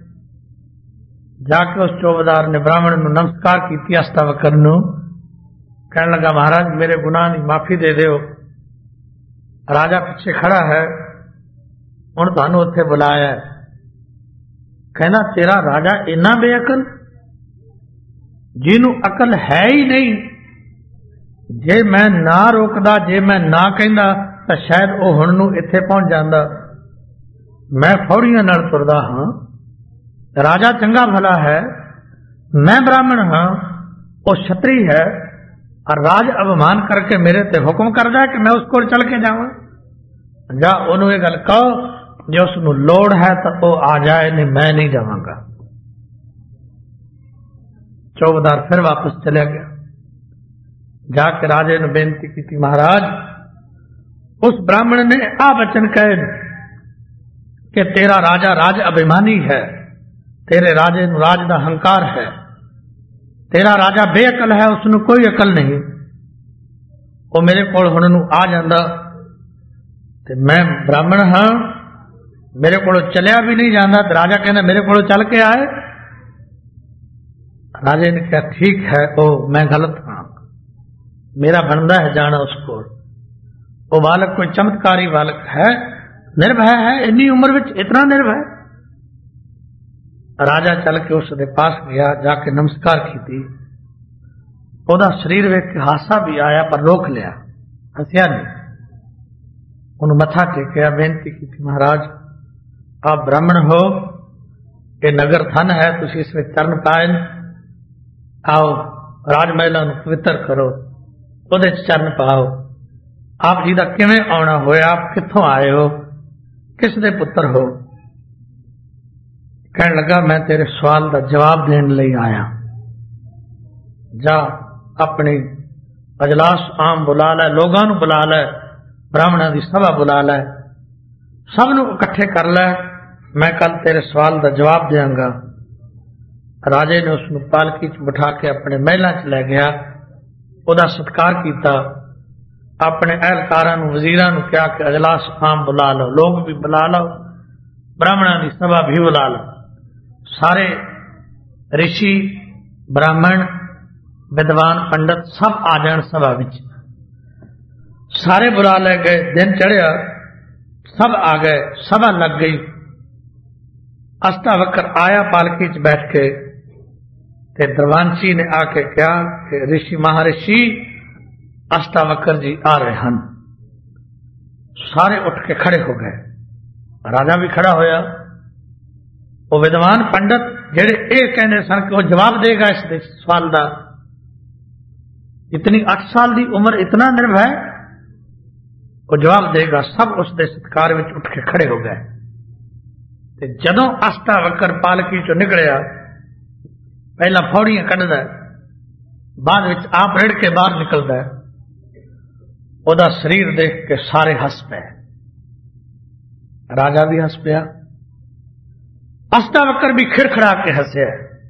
ਜਾ ਕੇ ਉਸ ਚੌਬਦਾਰ ਨੇ ਬ੍ਰਾਹਮਣ ਨੂੰ ਨਮਸਕਾਰ ਕੀਤੀ, ਅਸ਼ਟਾਵਕਰ ਨੂੰ। ਕਹਿਣ ਲੱਗਾ ਮਹਾਰਾਜ ਮੇਰੇ ਗੁਨਾਹ ਦੀ ਮਾਫੀ ਦੇ ਦਿਓ। ਰਾਜਾ ਪਿੱਛੇ ਖੜਾ ਹੈ, ਹੁਣ ਤੁਹਾਨੂੰ ਉੱਥੇ ਬੁਲਾਇਆ। ਕਹਿੰਦਾ ਤੇਰਾ ਰਾਜਾ ਇੰਨਾ ਬੇਅਕਲ, ਜਿਹਨੂੰ ਅਕਲ ਹੈ ਹੀ ਨਹੀਂ। ਜੇ ਮੈਂ ਨਾ ਰੋਕਦਾ, ਜੇ ਮੈਂ ਨਾ ਕਹਿੰਦਾ ਤਾਂ ਸ਼ਾਇਦ ਉਹ ਹੁਣ ਨੂੰ ਇੱਥੇ ਪਹੁੰਚ ਜਾਂਦਾ। ਮੈਂ ਫੌੜੀਆਂ ਨਾਲ ਤੁਰਦਾ ਹਾਂ। ਰਾਜਾ ਚੰਗਾ ਭਲਾ ਹੈ, ਮੈਂ ਬ੍ਰਾਹਮਣ ਹਾਂ, ਉਹ ਛਤਰੀ ਹੈ, और राज अवमान करके मेरे ते हुक्म करदा कि मैं उसको चल के जावा। जा ओनू ये गल कहो, जो उसनू लोड़ है तो वो आ जाए, नहीं मैं नहीं जावांगा। चौबदार फिर वापस चला गया। जाके राजे ने बेनती की थी, महाराज उस ब्राह्मण ने आ वचन कहे कि तेरा राजा राज अभिमानी है, तेरे राजे नू राज दा हंकार है, तेरा राजा बेअकल है, उसनूं कोई अकल नहीं। वो मेरे कोल हुण नूं आ जांदा ते मैं ब्राह्मण हाँ, मेरे कोलों चलिया भी नहीं जाता, तो राजा कहना मेरे कोलों चल के आए। राजे ने कहा ठीक है, ओ मैं गलत हाँ, मेरा बनता है जाना उसको। वो बालक कोई चमत्कारी बालक है, निर्भय है, इन्नी उम्र में इतना निर्भय। राजा चल के उसके पास गया, जाके नमस्कार की। ओदा शरीर वेख के हासा भी आया, पर रोक लिया, हसिया नहीं। उन्होंने मथा टेकिया, बेनती की थी महाराज आप ब्राह्मण हो, ये नगर धन है, तुसी इसमें चरण पाए, आओ राजमहलों को पवित्र करो, ओदे चरण पाओ। आप जी का किवें आना होया, आप कित्थों आए हो, किस दे पुत्र हो? कहने लगा मैं तेरे सवाल का जवाब देने लई आया। जा अपनी अजलास आम बुला लै, लोगों को बुला लै, ब्राह्मणों की सभा बुला लै, सबनों इकट्ठे कर लै, मैं कल तेरे सवाल का जवाब देंगा। राजे ने उसनूं पालकी च बिठा के अपने महलों च लै गया, ओदा सत्कार किया, अपने अहलकारां नूं वजीरां नूं कहा कि अजलास आम बुला लो, लोग भी बुला लो, ब्राह्मणों की सभा भी बुला लो। सारे ऋषि ब्राह्मण विद्वान पंडित सब आ जान सभा विच। सारे बुला ले गए, दिन चढ़िया, सब आ गए, सभा लग गई। अष्टावक्र आया पालकी च बैठ के, ते दरवानची ने आके कहा कि ऋषि महर्षि अष्टावक्र जी आ रहे हैं। सारे उठ के खड़े हो गए, राजा भी खड़ा होया। वो विद्वान पंडित जेड़े ये कहने सन कि वो जवाब देगा इस सवाल का, इतनी 8 साल की उम्र, इतना निर्भय, वो जवाब देगा, सब उसके सत्कार में उठ के खड़े हो गए। जदों अष्टावक्र पालकी चो निकलिया, पहला फौड़ियां कढ़दा, बाद विच आप रिड़ के बाहर निकलदा, ओदा शरीर देख के सारे हस पे, राजा भी हस पिया, अष्टावक्र भी खिड़खड़ा के हंसे।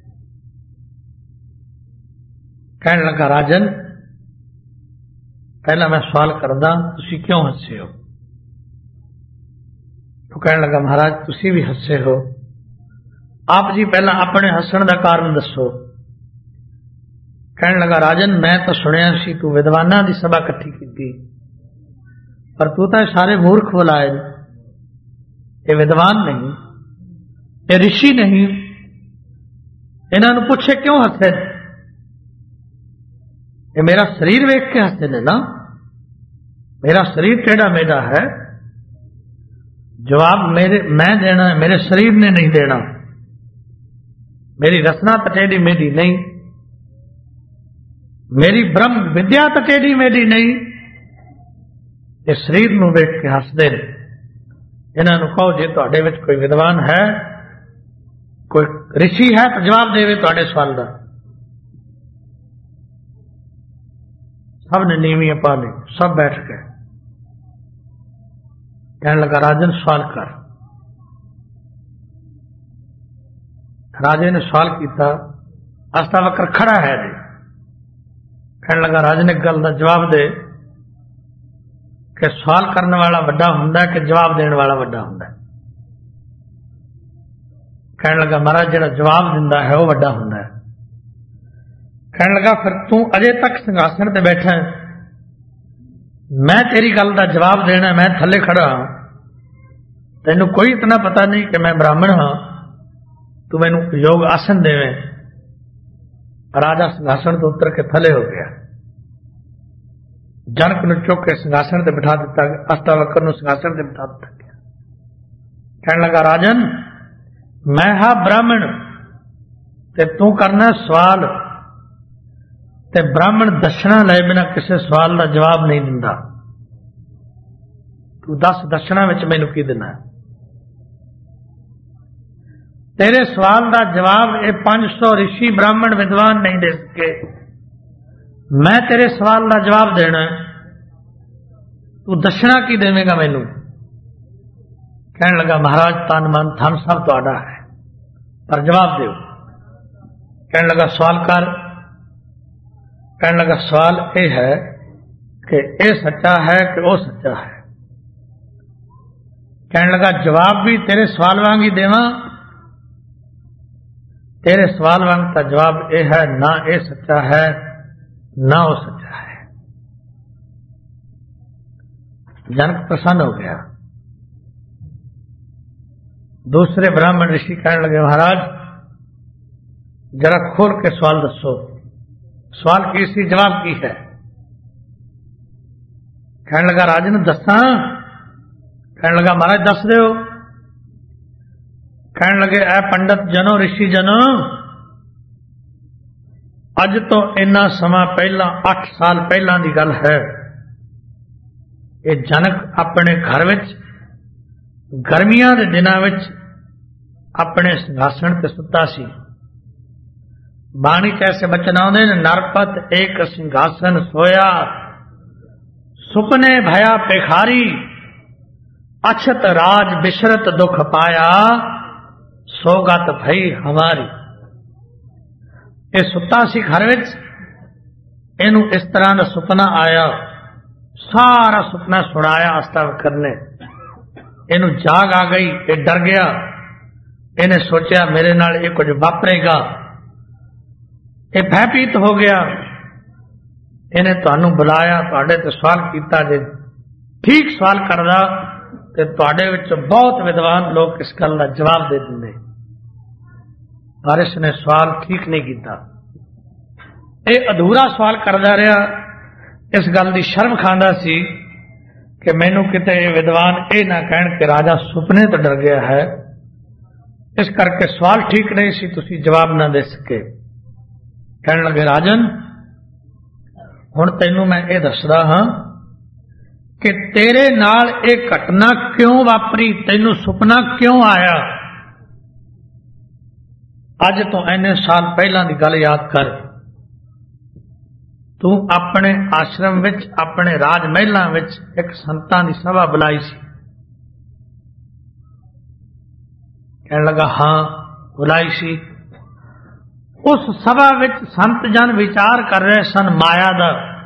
कहने लगा राजन पहला मैं सवाल करदा, तुसी क्यों हंसे हो? तो कहने लगा महाराज तुसी भी हंसे हो, आप जी पहला अपने हसन का कारण दसो। कहने लगा राजन मैं तो सुनिया सी तू विद्वाना की सभा इकट्ठी की, पर तू तो सारे मूर्ख बुलाए, ये विद्वान नहीं, ये ऋषि नहीं, इन्होंने पूछे क्यों हंसे? ये मेरा शरीर वेख के हंसते ने ना, मेरा शरीर टेढ़ा मेढ़ा है, जवाब मैं देना है, मेरे शरीर ने नहीं देना, मेरी रचना तो टेढ़ी मेढ़ी नहीं, मेरी ब्रह्म विद्या तो टेढ़ी मेढ़ी नहीं, ये शरीर नूं वेख के हंसदे ने। इन्हों कहो जे तुहाडे विच कोई विद्वान है, कोई ऋषि है तो जवाब देवे तुहाडे सवाल का। सब ने नीवियां पा ली, सब बैठ गए। कहने लगा राजन सवाल कर। राजे ने सवाल किया, अष्टावक्र खड़ा है जी। कहने लगा राजन एक गल का जवाब दे कि सवाल करने वाला वड्डा हुंदा है कि जवाब देने वाला वड्डा हुंदा है? कहने लगा महाराज जिहड़ा जवाब दिंदा है वह वड्डा हुंदा है। कहने लगा फिर तू अजे तक सिंघासन ते बैठा है, मैं तेरी गल का जवाब देना, मैं थले खड़ा हाँ, तेनू कोई इतना पता नहीं कि मैं ब्राह्मण हाँ, तू मैनू योग आसन देवे। राजा सिंघासन तो उतर के थले हो गया, जनक ने चुक के सिंघासन से बिठा दिता, अष्टावक्र ने सिंघासन से बिठा दिता गया। कहने लगा राजन मैं हा ब्राह्मण ते तू करना सवाल, ते ब्राह्मण दक्षिणा ले बिना किसी सवाल का जवाब नहीं दिंदा, तू दस दक्षिणा विच मैनू की देना? तेरे सवाल का जवाब ये 500 ऋषि ब्राह्मण विद्वान नहीं दे सके, मैं तेरे सवाल का जवाब देना, तू दक्षिणा की देवेगा मैनू? कहने लगा महाराज तन मन धन सब तुहाडा है, पर जवाब दो। कहने लगा सवाल कर। कहने लगा सवाल ये है कि ये सच्चा है कि वो सच्चा है। कहने लगा जवाब भी तेरे सवाल वांग ही देवा, तेरे सवाल वांग का जवाब ये है ना ये सच्चा है ना वो सच्चा है। जनक प्रसन्न हो गया। दूसरे ब्राह्मण ऋषि कहने लगे महाराज जरा खोल के सवाल दसो, सवाल की सी जवाब की है। कहने लगा राजन दसा। कहने लगा महाराज दस दो। कहने लगे ऐ पंडित जनो ऋषि जनो, अज तो इन्ना समा पहला 8 साल पहला की गल है। ये जनक अपने घर विच गर्मियां के दिनां विच अपने सिंघासन ते सुता सी। बाणी कैसे बचन आउंदे ने, नरपत एक सिंघासन सोया, सुपने भया पेखारी, अछत राज बिशरत दुख पाया, सौगत भई हमारी। ये सुता सी घर विच, इनू इस तरह का सुपना आया, सारा सुपना सुनाया अष्टावक्र ने। इनू जाग आ गई, ये डर गया, इन्हें सोचा मेरे नाल ये कुछ वापरेगा, ये भयभीत हो गया। इन्हें तुहानू बुलाया, तुहाडे ते सवाल कीता, जे ठीक सवाल करदा ते तुहाडे विच बहुत विद्वान लोग इस गल का जवाब दे दिंदे, पर इसने सवाल ठीक नहीं किया। ये अधूरा सवाल करदा रहा, इस गल की शर्म खांदा सी कि मैनू किते विद्वान ये ना कहण कि राजा सुपने तो डर गया है, इस करके सवाल ठीक नहीं सी, तुसी जवाब ना दे सके। कहने लगे राजन हुण तैनू मैं ये दसदा हां कि तेरे नाल ये घटना क्यों वापरी, तैनू सुपना क्यों आया। अज तो इन्ने साल पहला की गल याद कर, तू अपने आश्रम विच अपने राज महलों विच एक संतां की सभा बुलाई सी। कहने लगा हां बुलाई सी। उस सभा विच संत जन विचार कर रहे सन माया दा,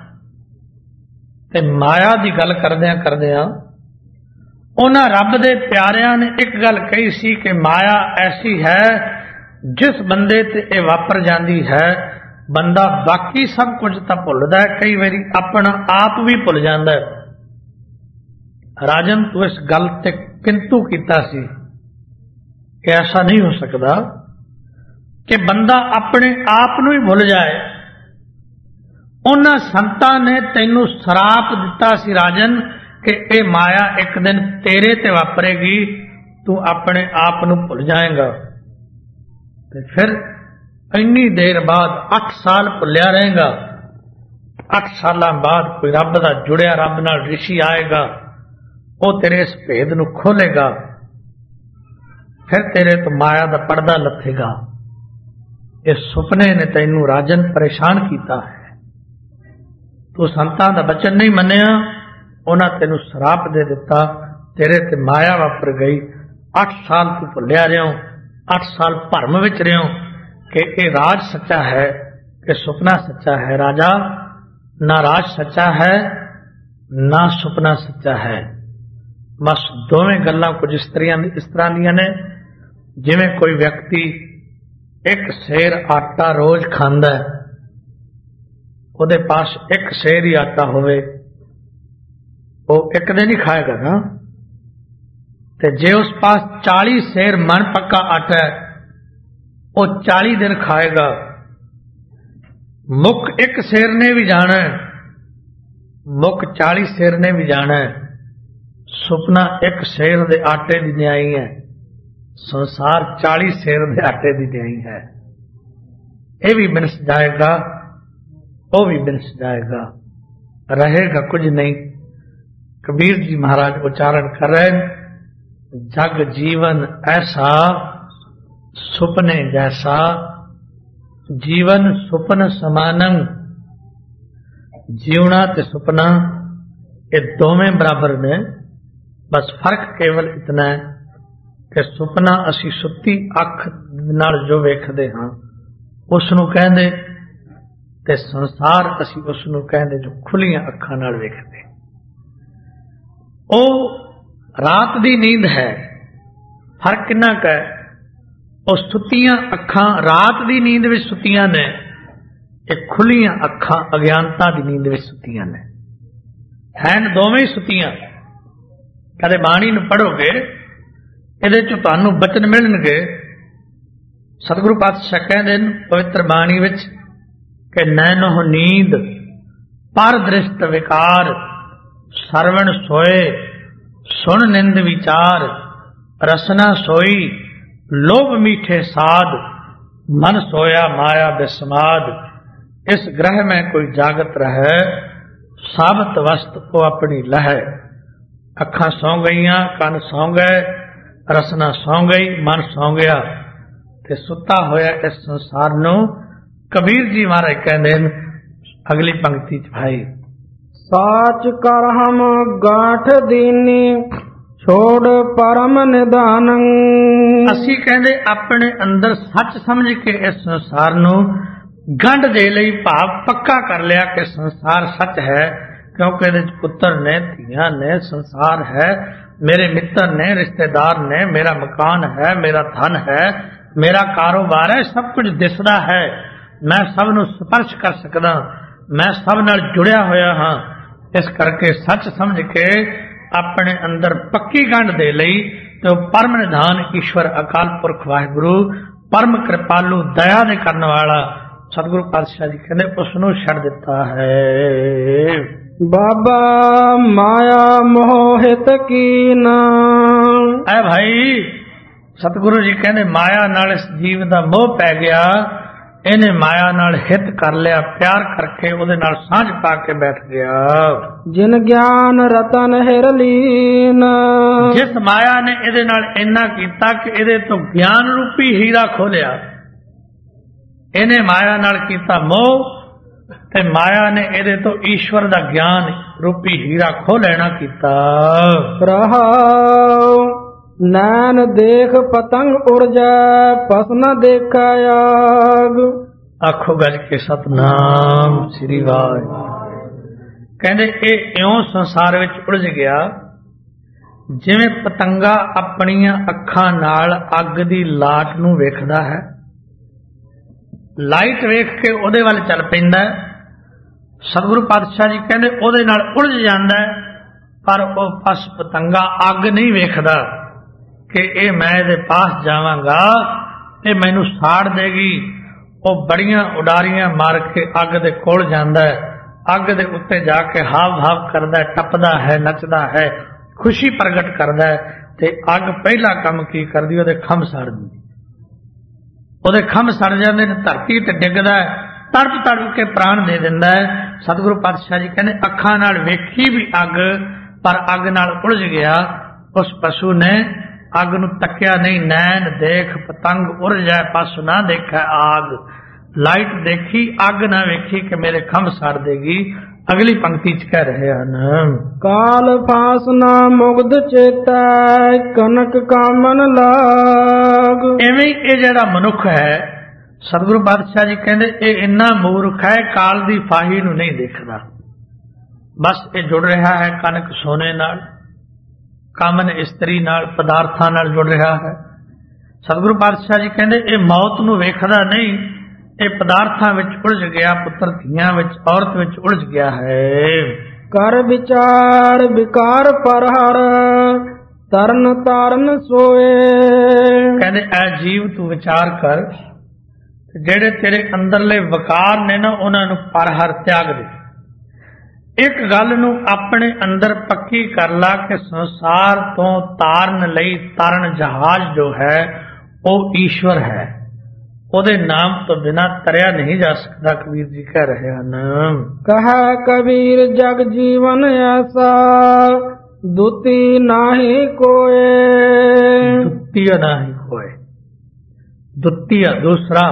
ते माया की गल करदियां करदियां उन्हां रब दे प्यारियां ने एक गल कही सी कि माया ऐसी है जिस बंदे ते ये वापर जाती है, बंदा बाकी सब कुछ तो भुलदा है, कई बारी अपना आप भी भुल जाता है। राजन तू इस गल ते किंतु कीता सी कि ऐसा नहीं हो सकता कि बंदा अपने आप नूं ही भुल जाए। उन्हां संतां ने तैनू श्राप दिता सी राजन कि ये माया एक दिन तेरे ते वापरेगी, तू अपने आप नूं भुल जाएगा। ते फिर इन्नी देर बाद 8 साल भुलिया रहेगा। 8 साल बाद कोई रब दा जुड़िया रब नाल ऋषि आएगा, वो तेरे इस भेद नूं खोलेगा, फिर तेरे तो माया दा पर्दा लथेगा। इस सुपने ने तैनू राजन परेशान किया है, तू संतां दा वचन नहीं मन्निया, उन्हां तैनू श्राप दे दिता, तेरे ते माया वापर गई। 8 साल तू भुलिया रहो, 8 साल भरम विच रहो कि ये राज सच्चा है कि सुपना सच्चा है। राजा ना राज सच्चा है ना सुपना सच्चा है, बस दोवें गल्लां कुछ इस तरह दी ने जिवें कोई व्यक्ति एक सेर आटा रोज खांदा है, उहदे पास एक सेर ही आटा होवे, वो एक दिन ही खाएगा ना, ते जे उस पास 40 सेर मन पक्का आटा है वो 40 दिन खाएगा। मुख एक सेर ने भी जाना है, मुख 40 सेर ने भी जाना है। सुपना एक सेर दे आटे की न्याई है, संसार 40 सेर दे आटे की न्याई है। ये भी बिनस जाएगा, वो भी बिनस जाएगा, रहेगा कुछ नहीं। कबीर जी महाराज उच्चारण कर रहे हैं, जग जीवन ऐसा सुपने जैसा, जीवन सुपन समानंग। जीवना ते सुपना ये दोवें बराबर ने, बस फर्क केवल इतना है कि सुपना असी सुती अख नाल जो वेखदे हां उसनूं कहंदे, ਤੇ ਸੰਸਾਰ ਅਸੀਂ ਉਸ ਨੂੰ ਕਹਿੰਦੇ ਜੋ ਖੁੱਲੀਆਂ ਅੱਖਾਂ ਨਾਲ ਵੇਖਦੇ। ਉਹ ਰਾਤ ਦੀ ਨੀਂਦ ਹੈ। ਫਰਕ ਕਿੰਨਾ ਕੁ ਹੈ? ਉਹ ਸੁੱਤੀਆਂ ਅੱਖਾਂ ਰਾਤ ਦੀ ਨੀਂਦ ਵਿੱਚ ਸੁੱਤੀਆਂ ਨੇ, ਇਹ ਖੁੱਲੀਆਂ ਅੱਖਾਂ ਅਗਿਆਨਤਾ ਦੀ ਨੀਂਦ ਵਿੱਚ ਸੁੱਤੀਆਂ ਨੇ। ਹੈਨ ਦੋਵੇਂ ਹੀ ਸੁੱਤੀਆਂ। ਕਦੇ ਬਾਣੀ ਨੂੰ ਪੜ੍ਹੋਗੇ, ਇਹਦੇ ਚ ਤੁਹਾਨੂੰ ਬਚਨ ਮਿਲਣਗੇ। ਸਤਿਗੁਰੂ ਪਾਤਸ਼ਾਹ ਕਹਿੰਦੇ ਨੇ ਪਵਿੱਤਰ ਬਾਣੀ ਵਿੱਚ ਕਿ ਨੈਨੋ ਨੀਂਦ ਪਰ ਦ੍ਰਿਸ਼ਟ ਵਿਕਾਰ, ਸਰਵਣ ਸੋਏ ਸੁਣ ਨਿੰਦ ਵਿਚਾਰ, ਰਸਨਾ ਸੋਈ ਲੋਭ ਮੀਠੇ ਸਾਧ, ਮਨ सोया माया बिस्माद। इस ग्रह में कोई जागत रहे, साबत वस्त को अपनी लहै। अखा सौ गईयां, कन सौ गए, रसना सौ गई, मन सौ गया ते सुता होया इस संसार नूं। कबीर जी महाराज कहंदे ने अगली पंक्ति च भाई, साच कर हम गांठ दीनी, छोड़ परम निधान। ਅਸੀਂ ਕਹਿੰਦੇ ਆਪਣੇ ਅੰਦਰ ਸੱਚ ਸਮਝ ਕੇ ਇਸ ਸੰਸਾਰ ਨੂੰ ਗੰਢ ਦੇ ਲਈ ਭਾਵ ਪੱਕਾ ਕਰ ਲਿਆ ਕਿ ਸੰਸਾਰ ਸੱਚ ਹੈ, ਕਿਉਂਕਿ ਇਹਦੇ ਚ ਪੁੱਤਰ ਨੇ, ਧੀਆਂ ਨੇ, ਸੰਸਾਰ ਹੈ, ਮੇਰੇ ਮਿੱਤਰ ਨੇ, ਰਿਸ਼ਤੇਦਾਰ ਨੇ, ਮੇਰਾ ਮਕਾਨ ਹੈ, ਮੇਰਾ ਧਨ ਹੈ, ਮੇਰਾ ਕਾਰੋਬਾਰ ਹੈ, ਸਭ ਕੁਝ ਦਿਸਦਾ ਹੈ। ਮੈਂ ਸਭ ਨੂੰ ਸਪਰਸ਼ ਕਰ ਸਕਦਾ, ਮੈਂ ਸਭ ਨਾਲ ਜੁੜਿਆ ਹੋਇਆ ਹਾਂ। ਇਸ ਕਰਕੇ ਸੱਚ ਸਮਝ ਕੇ ਆਪਣੇ ਅੰਦਰ ਪੱਕੀ ਗੰਢ ਦੇ ਲਈ ਤੇ ਉਹ ਪਰਮ ਨਿਧਾਨ ਈਸ਼ਵਰ ਅਕਾਲ ਪੁਰਖ ਵਾਹਿਗੁਰੂ ਪਰਮ ਕਿਰਪਾਲੂ ਦਇਆ ਦੇ ਕਰਨ ਵਾਲਾ ਸਤਿਗੁਰੂ ਪਾਤਸ਼ਾਹ ਜੀ ਕਹਿੰਦੇ ਉਸ ਨੂੰ ਛੱਡ ਦਿੱਤਾ ਹੈ। ਬਾਬਾ ਮਾਇਆ ਮੋਹਿਤ ਕੀਨ। ਐ ਭਾਈ ਸਤਿਗੁਰੂ ਜੀ ਕਹਿੰਦੇ ਮਾਇਆ ਨਾਲ ਇਸ ਜੀਵ ਦਾ ਮੋਹ ਪੈ ਗਿਆ, ਇਹਨੇ ਮਾਇਆ ਨਾਲ ਹਿੱਤ ਕਰ ਲਿਆ, ਪਿਆਰ ਕਰਕੇ ਉਹਦੇ ਨਾਲ ਸਾਂਝ ਪਾ ਕੇ ਬੈਠ ਗਿਆ। ਜਿਨ ਗਿਆਨ ਰਤਨ ਹਿਰ ਲੀਨ। ਜਿਸ ਮਾਇਆ ਨੇ ਇਹਦੇ ਨਾਲ ਇੰਨਾ ਕੀਤਾ ਕਿ ਇਹਦੇ ਤੋਂ ਗਿਆਨ ਰੂਪੀ ਹੀਰਾ ਖੋਲਿਆ। ਇਹਨੇ ਮਾਇਆ ਨਾਲ ਕੀਤਾ ਮੋਹ ਤੇ ਮਾਇਆ ਨੇ ਇਹਦੇ ਤੋਂ ਈਸ਼ਵਰ ਦਾ ਗਿਆਨ ਰੂਪੀ ਹੀਰਾ ਖੋਹ ਲੈਣਾ ਕੀਤਾ। ਰਹਾਉ ਨੈਣ ਦੇਖ ਪਤੰਗ ਉੜ ਜਾਏ, ਪਸ ਨ ਦੇਖਾ ਆਗ। ਆਖੋ ਗੱਜ ਕੇ ਸਤਨਾਮ ਸ੍ਰੀ ਵਾਹਿਗੁਰੂ। ਕਹਿੰਦੇ ਇਹ ਇਉਂ ਸੰਸਾਰ ਵਿੱਚ ਉਲਝ ਗਿਆ ਜਿਵੇਂ ਪਤੰਗਾ ਆਪਣੀਆਂ ਅੱਖਾਂ ਨਾਲ ਅੱਗ ਦੀ ਲਾਟ ਨੂੰ ਵੇਖਦਾ ਹੈ, ਲਾਈਟ ਵੇਖ ਕੇ ਉਹਦੇ ਵੱਲ ਚੱਲ ਪੈਂਦਾ। ਸਤਿਗੁਰੂ ਪਾਤਸ਼ਾਹ ਜੀ ਕਹਿੰਦੇ ਉਹਦੇ ਨਾਲ ਉਲਝ ਜਾਂਦਾ, ਪਰ ਉਹ ਪਸ ਪਤੰਗਾ ਅੱਗ ਨਹੀਂ ਵੇਖਦਾ ਕਿ ਇਹ ਮੈਂ ਇਹਦੇ ਪਾਸ ਜਾਵਾਂਗਾ, ਇਹ ਮੈਨੂੰ ਸਾੜ ਦੇਗੀ। ਉਹ ਬੜੀਆਂ ਉਡਾਰੀਆਂ ਮਾਰ ਕੇ ਅੱਗ ਦੇ ਕੋਲ ਜਾਂਦਾ, ਅੱਗ ਦੇ ਉੱਤੇ ਜਾ ਕੇ ਹਾਵ ਹਾਵ ਕਰਦਾ, ਟੱਪਦਾ ਹੈ, ਨੱਚਦਾ ਹੈ, ਖੁਸ਼ੀ ਪ੍ਰਗਟ ਕਰਦਾ ਤੇ ਅੱਗ ਪਹਿਲਾ ਕੰਮ ਕੀ ਕਰਦੀ, ਉਹਦੇ ਖੰਭ ਸਾੜ ਦਿੰਦੀ। ਉਹਦੇ ਖੰਭ ਸੜ ਜਾਂਦੇ ਨੇ, ਧਰਤੀ ਤੇ ਡਿੱਗਦਾ, ਤੜਪ ਤੜਪ ਕੇ ਪ੍ਰਾਣ ਦੇ ਦਿੰਦਾ। ਸਤਿਗੁਰੂ ਪਾਤਸ਼ਾਹ ਜੀ ਕਹਿੰਦੇ ਅੱਖਾਂ ਨਾਲ ਵੇਖੀ ਵੀ ਅੱਗ, ਪਰ ਅੱਗ ਨਾਲ ਉਲਝ ਗਿਆ। ਉਸ ਪਸ਼ੂ ਨੇ ਅੱਗ ਨੂੰ ਤੱਕਿਆ ਨਹੀਂ। ਨੈਣ ਦੇਖ ਪਤੰਗ ਉੜ ਜਾਏ, ਪਸ ਨਾ ਦੇਖੈ ਆਗ। ਲਾਈਟ ਦੇਖੀ, ਅੱਗ ਨਾ ਵੇਖੀ ਕਿ ਮੇਰੇ ਖੰਭ ਸਾੜ ਦੇਗੀ। ਅਗਲੀ ਪੰਕਤੀ ਚ ਕਹਿ ਰਹੇ ਹਨ, ਕਾਲ ਫਾਸਨਾ ਮੁਗਧ ਚੇਤੈ, ਕਨਕ ਕਾਮਨ ਲਾਗ। ਐਵੇਂ ਇਹ ਜਿਹੜਾ ਮਨੁੱਖ ਹੈ, ਸਤਿਗੁਰੂ ਪਾਤਸ਼ਾਹ ਜੀ ਕਹਿੰਦੇ ਇਹ ਇੰਨਾ ਮੂਰਖ ਹੈ, ਕਾਲ ਦੀ ਫਾਹੀ ਨੂੰ ਨਹੀਂ ਦੇਖਦਾ। ਬਸ ਇਹ ਜੁੜ ਰਿਹਾ ਹੈ ਕਨਕ ਸੋਨੇ ਨਾਲ, ਕਾਮਨ ਇਸਤਰੀ ਨਾਲ, ਪਦਾਰਥਾਂ ਨਾਲ ਜੁੜ ਰਿਹਾ ਹੈ। ਸਤਿਗੁਰੂ ਪਾਤਸ਼ਾਹ ਜੀ ਕਹਿੰਦੇ ਇਹ ਮੌਤ ਨੂੰ ਵੇਖਦਾ ਨਹੀਂ, ਇਹ ਪਦਾਰਥਾਂ ਵਿੱਚ ਉਲਝ ਗਿਆ, ਪੁੱਤਰ ਧੀਆਂ ਵਿੱਚ, ਔਰਤ ਵਿੱਚ ਉਲਝ ਗਿਆ ਹੈ। ਕਰ ਵਿਚਾਰ ਵਿਕਾਰ ਪਰ ਹਰ, ਤਰਨ ਤਾਰਨ ਸੋਏ। ਕਹਿੰਦੇ ਐ ਜੀਵ ਤੂੰ ਵਿਚਾਰ ਕਰ, ਜਿਹੜੇ ਤੇਰੇ ਅੰਦਰਲੇ ਵਿਕਾਰ ਨੇ ਨਾ ਉਹਨਾਂ ਨੂੰ ਪਰ ਹਰ ਤਿਆਗ ਦੇ। ਇੱਕ ਗੱਲ ਨੂੰ ਆਪਣੇ ਅੰਦਰ ਪੱਕੀ ਕਰ ਲਾ ਕਿ ਸੰਸਾਰ ਤੋਂ ਤਾਰਨ ਲਈ ਤਰਨ ਜਹਾਜ਼ ਜੋ ਹੈ ਉਹ ਈਸ਼ਵਰ ਹੈ, ਉਹਦੇ ਨਾਮ ਤੋਂ ਬਿਨਾਂ ਤਰਿਆ ਨਹੀਂ ਜਾ ਸਕਦਾ। ਕਬੀਰ ਜੀ ਕਹਿ ਰਹੇ ਹਨ, ਕਹੈ ਕਬੀਰ ਜਗ ਜੀਵਨ ਐਸਾ, ਦੁਤੀ ਨਾਹੀ ਕੋਏ। ਦੁਤੀਆ ਨਾਹੀ ਕੋਏ, ਦੁਤੀਆ ਦੂਸਰਾ,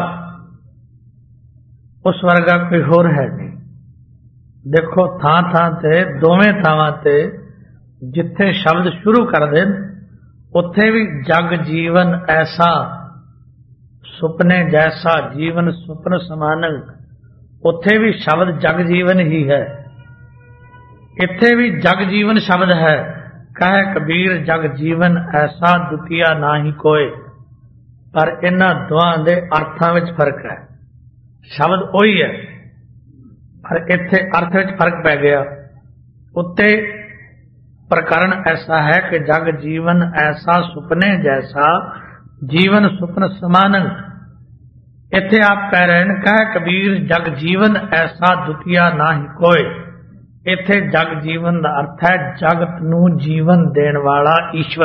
ਉਸ ਵਰਗਾ ਕੋਈ ਹੋਰ ਹੈ ਨਹੀਂ। ਦੇਖੋ ਥਾਂ ਥਾਂ ਤੇ, ਦੋਵੇਂ ਥਾਵਾਂ ਤੇ ਜਿੱਥੇ ਸ਼ਬਦ ਸ਼ੁਰੂ ਕਰਦੇ ਨੇ ਉੱਥੇ ਵੀ ਜਗ ਜੀਵਨ ਐਸਾ, ਸੁਪਨੇ ਜੈਸਾ, ਜੀਵਨ ਸੁਪਨ ਸਮਾਨੰ, ਉੱਥੇ ਵੀ ਸ਼ਬਦ ਜਗ ਜੀਵਨ ਹੀ ਹੈ, ਇੱਥੇ ਵੀ ਜਗ ਜੀਵਨ ਸ਼ਬਦ ਹੈ। ਕਹੇ ਕਬੀਰ ਜਗ ਜੀਵਨ ਐਸਾ ਦੁਤੀਆ ਨਾ ਹੀ ਕੋਏ। ਪਰ ਇਹਨਾਂ ਦੋਹਾਂ ਦੇ ਅਰਥਾਂ ਵਿੱਚ ਫਰਕ ਹੈ। ਸ਼ਬਦ ਉਹੀ ਹੈ ਪਰ ਇੱਥੇ ਅਰਥ ਵਿੱਚ ਫਰਕ ਪੈ ਗਿਆ। ਉੱਤੇ ਪ੍ਰਕਰਨ ਐਸਾ ਹੈ ਕਿ ਜਗ ਜੀਵਨ ਐਸਾ ਸੁਪਨੇ ਜੈਸਾ ਜੀਵਨ ਸੁਪਨ ਸਮਾਨ। ਇੱਥੇ ਆਪ ਕਹਿ ਰਹੇ ਨੇ ਕਹੇ ਕਬੀਰ ਜਗ ਜੀਵਨ ਐਸਾ ਦੁਤੀਆ ਨਾ ਹੀ ਕੋਏ। ਇੱਥੇ ਜਗ ਜੀਵਨ ਦਾ ਅਰਥ ਹੈ ਜਗਤ ਨੂੰ ਜੀਵਨ ਦੇਣ ਵਾਲਾ ਈਸ਼ਵਰ।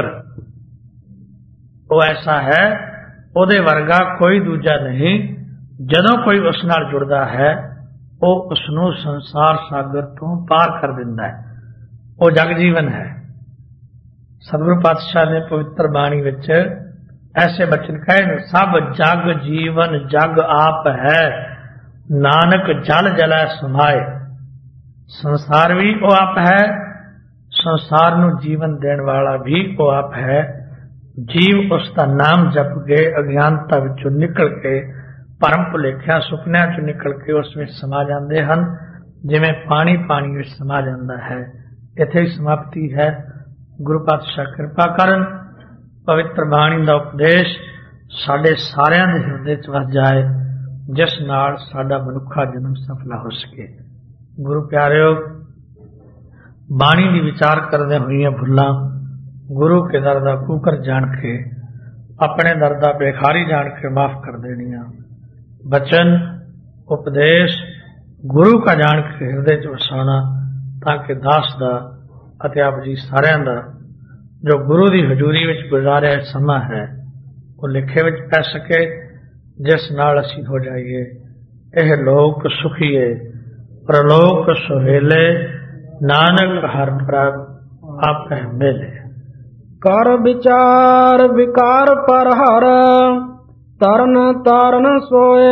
ਉਹ ਐਸਾ ਹੈ, ਉਹਦੇ ਵਰਗਾ ਕੋਈ ਦੂਜਾ ਨਹੀਂ। ਜਦੋਂ ਕੋਈ ਉਸ ਨਾਲ ਜੁੜਦਾ ਹੈ ਉਹ ਉਸ ਨੂੰ ਸੰਸਾਰ ਸਾਗਰ ਤੋਂ ਪਾਰ ਕਰ ਦਿੰਦਾ ਹੈ। ਉਹ ਜਗ ਜੀਵਨ ਹੈ। ਸਤਿਗੁਰੂ ਪਾਤਸ਼ਾਹ ਨੇ ਪਵਿੱਤਰ ਬਾਣੀ ਵਿੱਚ ਐਸੇ ਬਚਨ ਕਹੇ ਨੇ, ਸਭ ਜਗ ਜੀਵਨ ਜਗ ਆਪ ਹੈ, ਨਾਨਕ ਜਲ ਜਲੈ ਸਮਾਏ। ਸੰਸਾਰ ਵੀ ਉਹ ਆਪ ਹੈ, ਸੰਸਾਰ ਨੂੰ ਜੀਵਨ ਦੇਣ ਵਾਲਾ ਵੀ ਉਹ ਆਪ ਹੈ। ਜੀਵ ਉਸ ਦਾ ਨਾਮ ਜਪ ਕੇ ਅਗਿਆਨਤਾ ਵਿੱਚੋਂ ਨਿਕਲ ਕੇ, ਭਰਮ ਭੁਲੇਖਿਆਂ ਸੁਪਨਿਆਂ ਚੋਂ ਨਿਕਲ ਕੇ ਉਸ ਵਿੱਚ ਸਮਾ ਜਾਂਦੇ ਹਨ, ਜਿਵੇਂ ਪਾਣੀ ਪਾਣੀ ਵਿੱਚ ਸਮਾ ਜਾਂਦਾ ਹੈ। ਇੱਥੇ ਹੀ ਸਮਾਪਤੀ ਹੈ। ਗੁਰੂ ਪਾਤਸ਼ਾਹ ਕਿਰਪਾ ਕਰਨ, ਪਵਿੱਤਰ ਬਾਣੀ ਦਾ ਉਪਦੇਸ਼ ਸਾਡੇ ਸਾਰਿਆਂ ਦੇ ਹਿਰਦੇ 'ਚ ਵਸ ਜਾਏ, ਜਿਸ ਨਾਲ ਸਾਡਾ ਮਨੁੱਖਾ ਜਨਮ ਸਫਲਾ ਹੋ ਸਕੇ। ਗੁਰੂ ਪਿਆਰਿਓ, ਬਾਣੀ ਦੀ ਵਿਚਾਰ ਕਰਦੇ ਹੋਈਆਂ ਭੁੱਲਾਂ ਗੁਰੂ ਕੇ ਦਰ ਦਾ ਕੂਕਰ ਜਾਣ ਕੇ, ਆਪਣੇ ਦਰ ਦਾ ਬੇਖਾਰੀ ਜਾਣ ਕੇ ਮਾਫ ਕਰ ਦੇਣੀਆਂ। ਬਚਨ ਉਪਦੇਸ਼ ਗੁਰੂ ਕਾ ਜਾਣ ਕੇ ਹਿਰਦੇ 'ਚ ਵਸਾਉਣਾ, ਤਾਂ ਕਿ ਦਾਸ ਦਾ ਅਤੇ ਆਪ ਜੀ ਸਾਰਿਆਂ ਦਾ ਜੋ ਗੁਰੂ ਦੀ ਹਜ਼ੂਰੀ ਵਿੱਚ ਗੁਜ਼ਾਰਿਆ ਸਮਾਂ ਹੈ ਉਹ ਲਿਖੇ ਵਿੱਚ ਪੈ ਸਕੇ, ਜਿਸ ਨਾਲ ਅਸੀਂ ਹੋ ਜਾਈਏ ਇਹ ਲੋਕ ਸੁਖੀਏ ਪ੍ਰਲੋਕ ਸੁਹੇਲੇ, ਨਾਨਕ ਹਰਿ ਪ੍ਰਭ ਆਪੇ ਮਿਲੇ। ਕਰ ਵਿਚਾਰ ਵਿਕਾਰ ਪਰ ਹਰ, ਤਰਨ ਤਾਰਨ ਸੋਏ।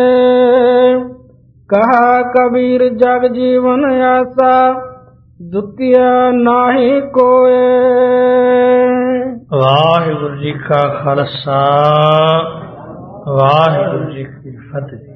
ਕਹਾ ਕਬੀਰ ਜਗ ਜੀਵਨ ਐਸਾ, ਦੁਤੀਆ ਨਾਹੀ ਕੋਏ। ਵਾਹਿਗੁਰੂ ਜੀ ਕਾ ਖਾਲਸਾ, ਵਾਹਿਗੁਰੂ ਜੀ ਕੀ ਫਤਿਹ।